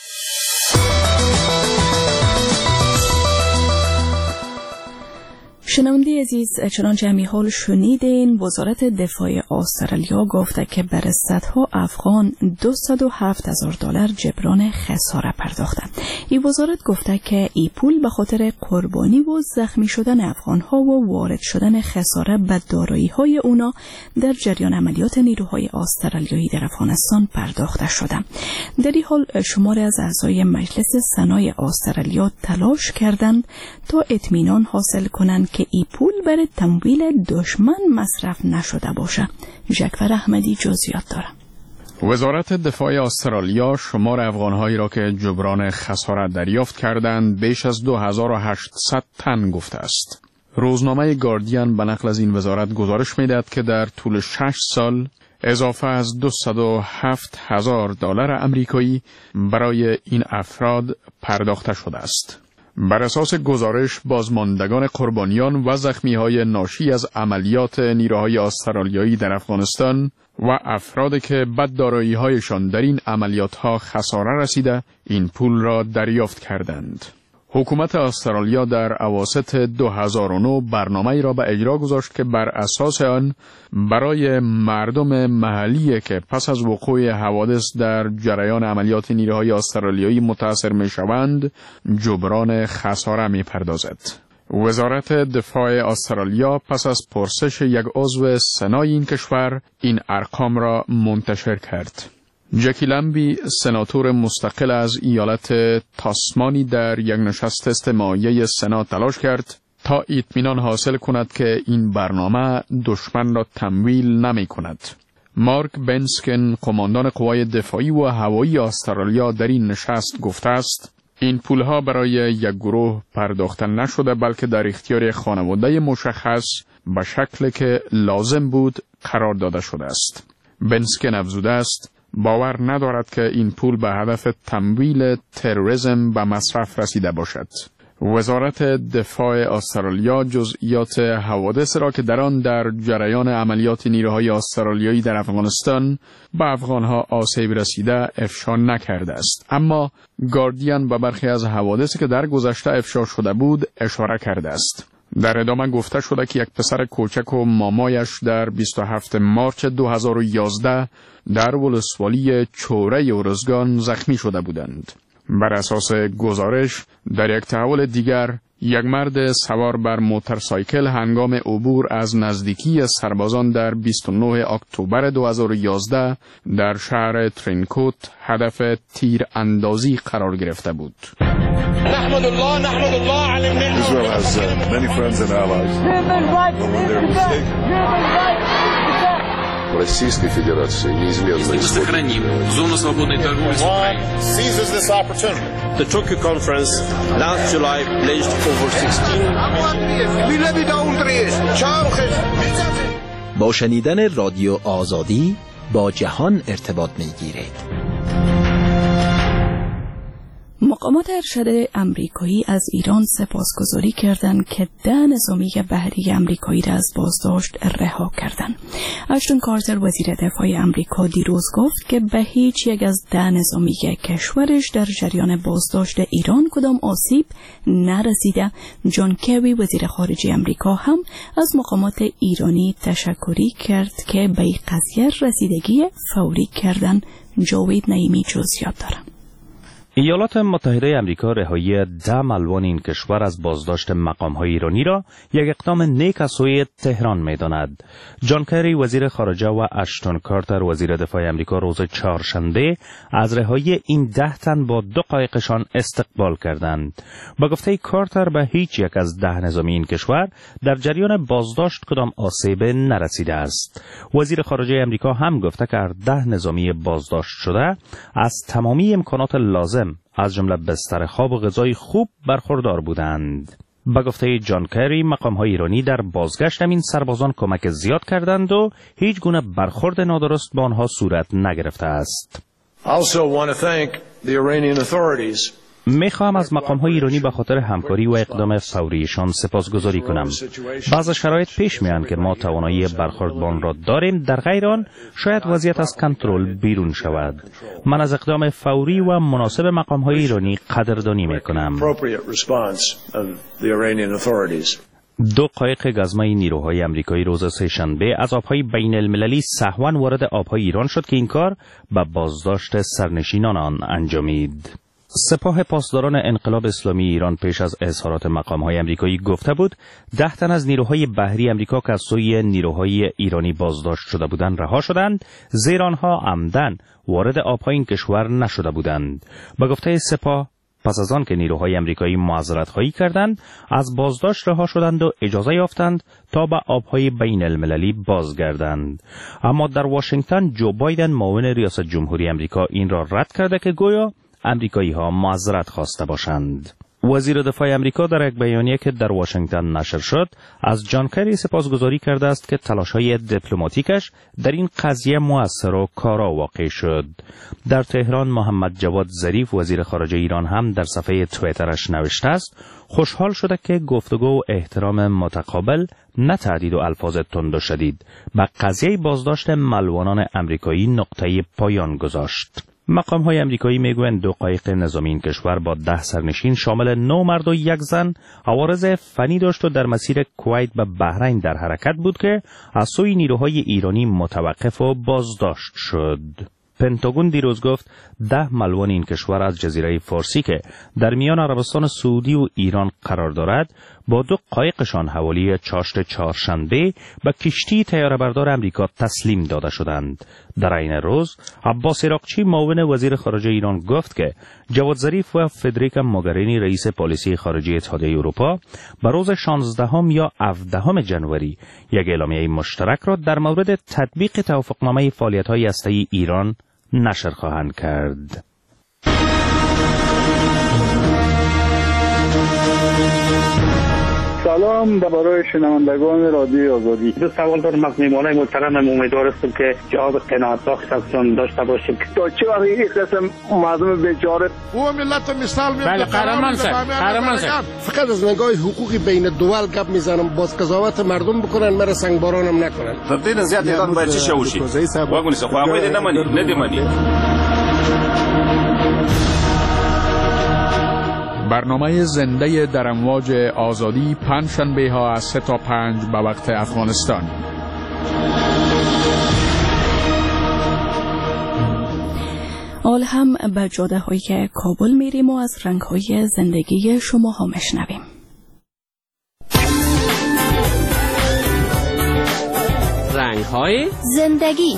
شنونده عزیز، چنانچه همی حال شنیدین، وزارت دفاع استرالیا گفته که بر صدها افغان دویست و هفت هزار دلار جبران خساره پرداختند. این وزارت گفته که این پول به خاطر قربانی و زخمی شدن افغان ها و وارد شدن خساره به دارایی های اونا در جریان عملیات نیروهای استرالیایی در افغانستان پرداخته شده. در این حال شماری از اعضای مجلس سنای استرالیا تلاش کردند تا اطمینان حاصل کنند که این پول برای تمویل دشمن مصرف نشده باشه. جعفر احمدی جزئیات داره. وزارت دفاع استرالیا شمار افغانهایی را که جبران خسارت دریافت کردند بیش از دو هزار و هشتصد تن گفته است. روزنامه گاردین به نقل از این وزارت گزارش می‌دهد که در طول شش سال اضافه از دویست و هفت هزار دلار آمریکایی برای این افراد پرداخته شده است. بر اساس گزارش بازماندگان قربانیان و زخمی‌های ناشی از عملیات نیروهای استرالیایی در افغانستان و افرادی که بد دارایی‌هایشان در این عملیات‌ها خساره رسیده این پول را دریافت کردند. حکومت استرالیا در اواسط دو هزار و نه برنامه‌ای را به اجرا گذاشت که بر اساس آن برای مردم محلی که پس از وقوع حوادث در جریان عملیات نیروهای استرالیایی متاثر می‌شوند جبران خساره می‌پردازد. وزارت دفاع استرالیا پس از پرسش یک عضو سنای این کشور این ارقام را منتشر کرد. جکی لمبی سناتور مستقل از ایالت تاسمانی در یک نشست استماعی سنا تلاش کرد تا اطمینان حاصل کند که این برنامه دشمن را تمویل نمی کند. مارک بنسکن قماندان قوای دفاعی و هوایی استرالیا در این نشست گفته است این پولها برای یک گروه پرداخته نشده بلکه در اختیار خانواده مشخص به شکلی که لازم بود قرار داده شده است. بنسکن افزوده است باور ندارد که این پول به هدف تمویل تروریسم به مصرف رسیده باشد. وزارت دفاع استرالیا جزئیات حوادث را که در آن در جریان عملیات نیروهای استرالیایی در افغانستان به افغانها آسیب رسیده افشا نکرده است، اما گاردین به برخی از حوادثی که در گذشته افشا شده بود اشاره کرده است. در ادامه گفته شده که یک پسر کوچک و مامایش در بیست و هفتم مارچ دو هزار و یازده در ولسوالی چوره ارزگان زخمی شده بودند. بر اساس گزارش در یک تحول دیگر یک مرد سوار بر موتورسایکل هنگام عبور از نزدیکی سربازان در بیست و نه اکتبر دو هزار و یازده در شهر ترینکوت هدف تیر اندازی قرار گرفته بود. نحمد الله نحمد الله على النعمة. Israel has uh, many friends and allies. Российской Федерации неизменно сохраним зону свободной торговли с Украиной. Seizes this opportunity. The Tokyo Conference last July pledged over sixteen. با شنیدن رادیو آزادی با جهان ارتباط می‌گیرید. مقامات ارشد امریکایی از ایران سپاسگزاری کردند که ده نظامی بحری امریکایی را از بازداشت رها کردند. اشتون کارتر وزیر دفاع امریکا دیروز گفت که به هیچ یک از ده نظامی کشورش در جریان بازداشت ایران کدام آسیب نرسیده. جان کری وزیر خارجه امریکا هم از مقامات ایرانی تشکری کرد که به این قضیه رسیدگی فوری کردند. جاوید نعیمی جزئیات دارد. ایالات متحده آمریکا رهایی ده ملوان این کشور از بازداشت مقام‌های ایرانی را یک اقدام نیک از سوی تهران می‌داند. جان کری وزیر خارجه و اشتون کارتر وزیر دفاع آمریکا روز چهارشنبه از رهایی این ده تن با دو قایقشان استقبال کردند. با گفته کارتر به هیچ یک از ده نظامی این کشور در جریان بازداشت کدام آسیب نرسیده است. وزیر خارجه آمریکا هم گفته که ده نظامی بازداشت شده از تمامی امکانات لازم از جمله بستر خواب و غذای خوب برخوردار بودند. با گفته جان کری مقام‌های ایرانی در بازگشت این سربازان کمک زیاد کردند و هیچ گونه برخورد نادرست با آنها صورت نگرفته است. Also want to thank the Iranian authorities. میخواهم از مقام‌های ایرانی به خاطر همکاری و اقدام فوریشان سپاسگزاری کنم. بعض شرایط پیش میان که ما توانایی برخورد با آن را داریم، در غیر آن شاید وضعیت از کنترل بیرون شود. من از اقدام فوری و مناسب مقام‌های ایرانی قدردانی میکنم. دو قایق گزمه نیروهای آمریکایی روز سه‌شنبه از آبهای بین المللی سهواً وارد آبهای ایران شد که این کار به بازداشت سرنشینان آن انجامید. سپاه پاسداران انقلاب اسلامی ایران پیش از اظهارات مقام‌های آمریکایی گفته بود ده تن از نیروهای بحری آمریکا که از سوی نیروهای ایرانی بازداشت شده بودند رها شدند، زیرا آنها عمدن وارد آبهای این کشور نشده بودند. با گفته سپاه پس از آن که نیروهای آمریکایی معذرت خواهی کردند از بازداشت رها شدند و اجازه یافتند تا به آبهای بین المللی بازگردند. اما در واشنگتن جو بایدن معاون ریاست جمهوری آمریکا این را رد کرده که گویا امریکایی ها معذرت خواسته باشند. وزیر دفاع آمریکا در یک بیانیه که در واشنگتن نشر شد از جان کری سپاسگزاری کرده است که تلاش‌های دیپلماتیکش در این قضیه مؤثر و کارا واقع شد. در تهران محمد جواد ظریف وزیر خارجه ایران هم در صفحه توییترش نوشته است خوشحال شده که گفتگو و احترام متقابل نه تهدید و الفاظ تند و شدید به قضیه بازداشت ملوانان آمریکایی نقطه پایان گذاشت. مقام‌های آمریکایی میگویند دو قایق نظامی این کشور با ده سرنشین شامل نه مرد و یک زن عوارض فنی داشت و در مسیر کویت به بحرین در حرکت بود که از سوی نیروهای ایرانی متوقف و بازداشت شد. پنتاگون دیروز گفت ده ملوان این کشور از جزیره فارسی که در میان عربستان سعودی و ایران قرار دارد با دو قایقشان حوالی چاشت چهارشنبه به کشتی طیاره‌بردار آمریکا تسلیم داده شدند. در این روز عباس عراقچی معاون وزیر خارجه ایران گفت که جواد ظریف و فدریکا موگرینی رئیس پالیسی خارجی اتحادیه اروپا به روز شانزدهم یا هفدهم ژانویه یک اعلامیه مشترک را در مورد تطبیق توافقنامه فعالیت‌های هسته‌ای ایران نشر خواهند کرد. سلام درباره شنوندگان رادیو آزادی. دو سوال دارم از میهمانای محترمم، امیدوار هستم که جواب قناعت بخش ازشون داشته باشیم. تا چه وقت این قسم مردم بیچاره او ملت مثال میاد. بله قهرمان صاحب، قهرمان صاحب. فقط از نگاه حقوقی بین دول گپ میزنم، باز قضاوت مردم بکنن، مرا سنگبارانم نکنن. تبدیل زیاد ایران باید چی شوشی؟ واگونی سو خواهی نمانی، ندیمانی. برنامه زنده در امواج آزادی پنجشنبه ها از سه تا پنج به وقت افغانستان. حال هم به جاده های کابل میریم و از رنگ های زندگی شما ها مشنویم. رنگ های زندگی.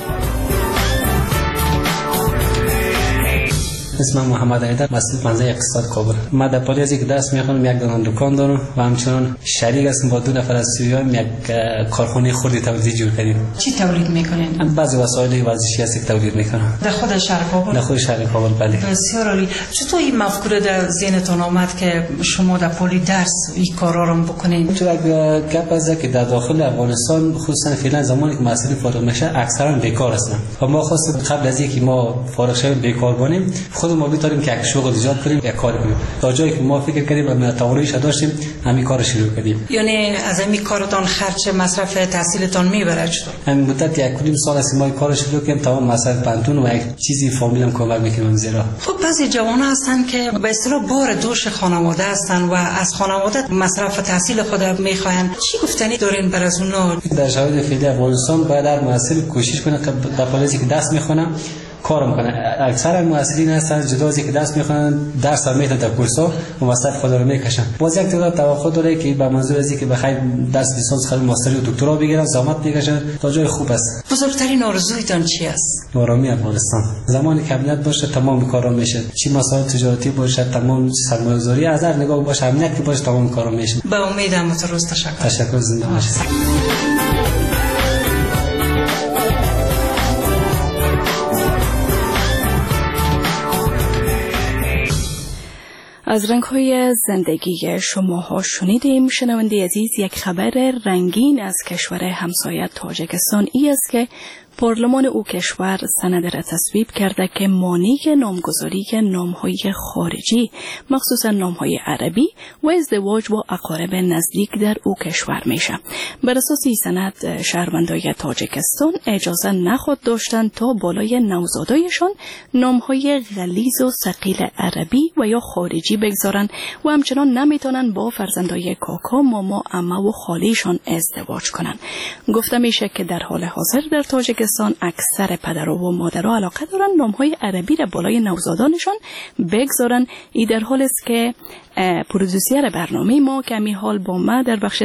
اسمم محمد ایدر، مسئول منزل اقتصاد کابل. من در پالی از یک دست میخوام، یک دانه دکان دارم و همچنان شریک هستم با دو نفر از سوریان یک کارخانه خودی تولیدی جور کردیم. چی تولید میکنین؟ بعضی وسایل ورزشی هست که تولید میکنم. در خود شهر کابل؟ در خود شهر کابل بله. بسیار عالی. چطور این مفکوره در ذهنتون آمد که شما در پالی درس این کارا رو بکنین؟ تو یک گپ است که در داخل افغانستان خصوصا فعلا زمانی که مسئله فارغ میشه اکثرا بیکار هستن و ما خواستیم قبل از اینکه ما فارغ شویم بیکار بانیم خود ما بیتاریم که یک شغل ایجاد کنیم، یک کار کنیم. تا جایی که ما فکر کردیم و تواناییش داشتیم همین کار شروع کردیم. یعنی از همین کارتون خرج مصرف تحصیلتون میبره چطور؟ همین مدت یک کدیم سال است ما کار شروع کردیم، تمام مصرف پنتون و یک چیزی فامیلم کمک میکنم زیرا. خب بعضی جوان‌ها هستن که به اصطلاح بار دوش خانواده هستن و از خانواده مصرف تحصیل خود میخواین. چی گفتنی دارین بر از اونها؟ در شرایط فعلی افغانستان باید هر مسئله کوشش کنه که در پالیسی که دست میخونه کار میکنن. اکثر مؤثرین هستن جدا از اینکه درس میخونن درس هم میتونن در کورس‌ها و وسط خود رو میکشن. باز یک تعداد توقع داره که به منظور از اینکه بخیر درس لیسانس خود ماستری و دکترا بگیرن زحمت میکشن تا جای خوب است. بزرگترین آرزویتان چی است؟ آرامی افغانستان. زمانی که امنیت باشه تمام کارا میشه. چی مسائل تجارتی باشه تمام سرمایه‌گذاری از هر نگاه باشه امنیت باشه تمام کارا میشه. به امیدم روز تشکر. تشکر زنده باشید. از رنگ‌های زندگی شماها شنیدیم. شنونده عزیز، یک خبر رنگین از کشور همسایه تاجیکستان ای است که پارلمان او کشور سند را تصویب کرده که مانع نامگذاری نام‌های خارجی مخصوصا نام‌های عربی و ازدواج با اقارب نزدیک در او کشور میشه. بر اساس این سند شهروندان تاجیکستان اجازه نخواهد داشتند تا بالای نوزادایشان نام‌های غلیظ و ثقیل عربی و یا خارجی بگذارند و همچنان نمیتونن با فرزندای کاکا، ماما، عمه و خالیشان ازدواج کنند. گفته میشه که در حال حاضر در تاجیکستان اکثر پدرها و مادرها علاقه دارن نام‌های عربی را بالای نوزادانشان بگذارن. ای در حال است که پرودوسر برنامه ما کمی حال با ما در بخش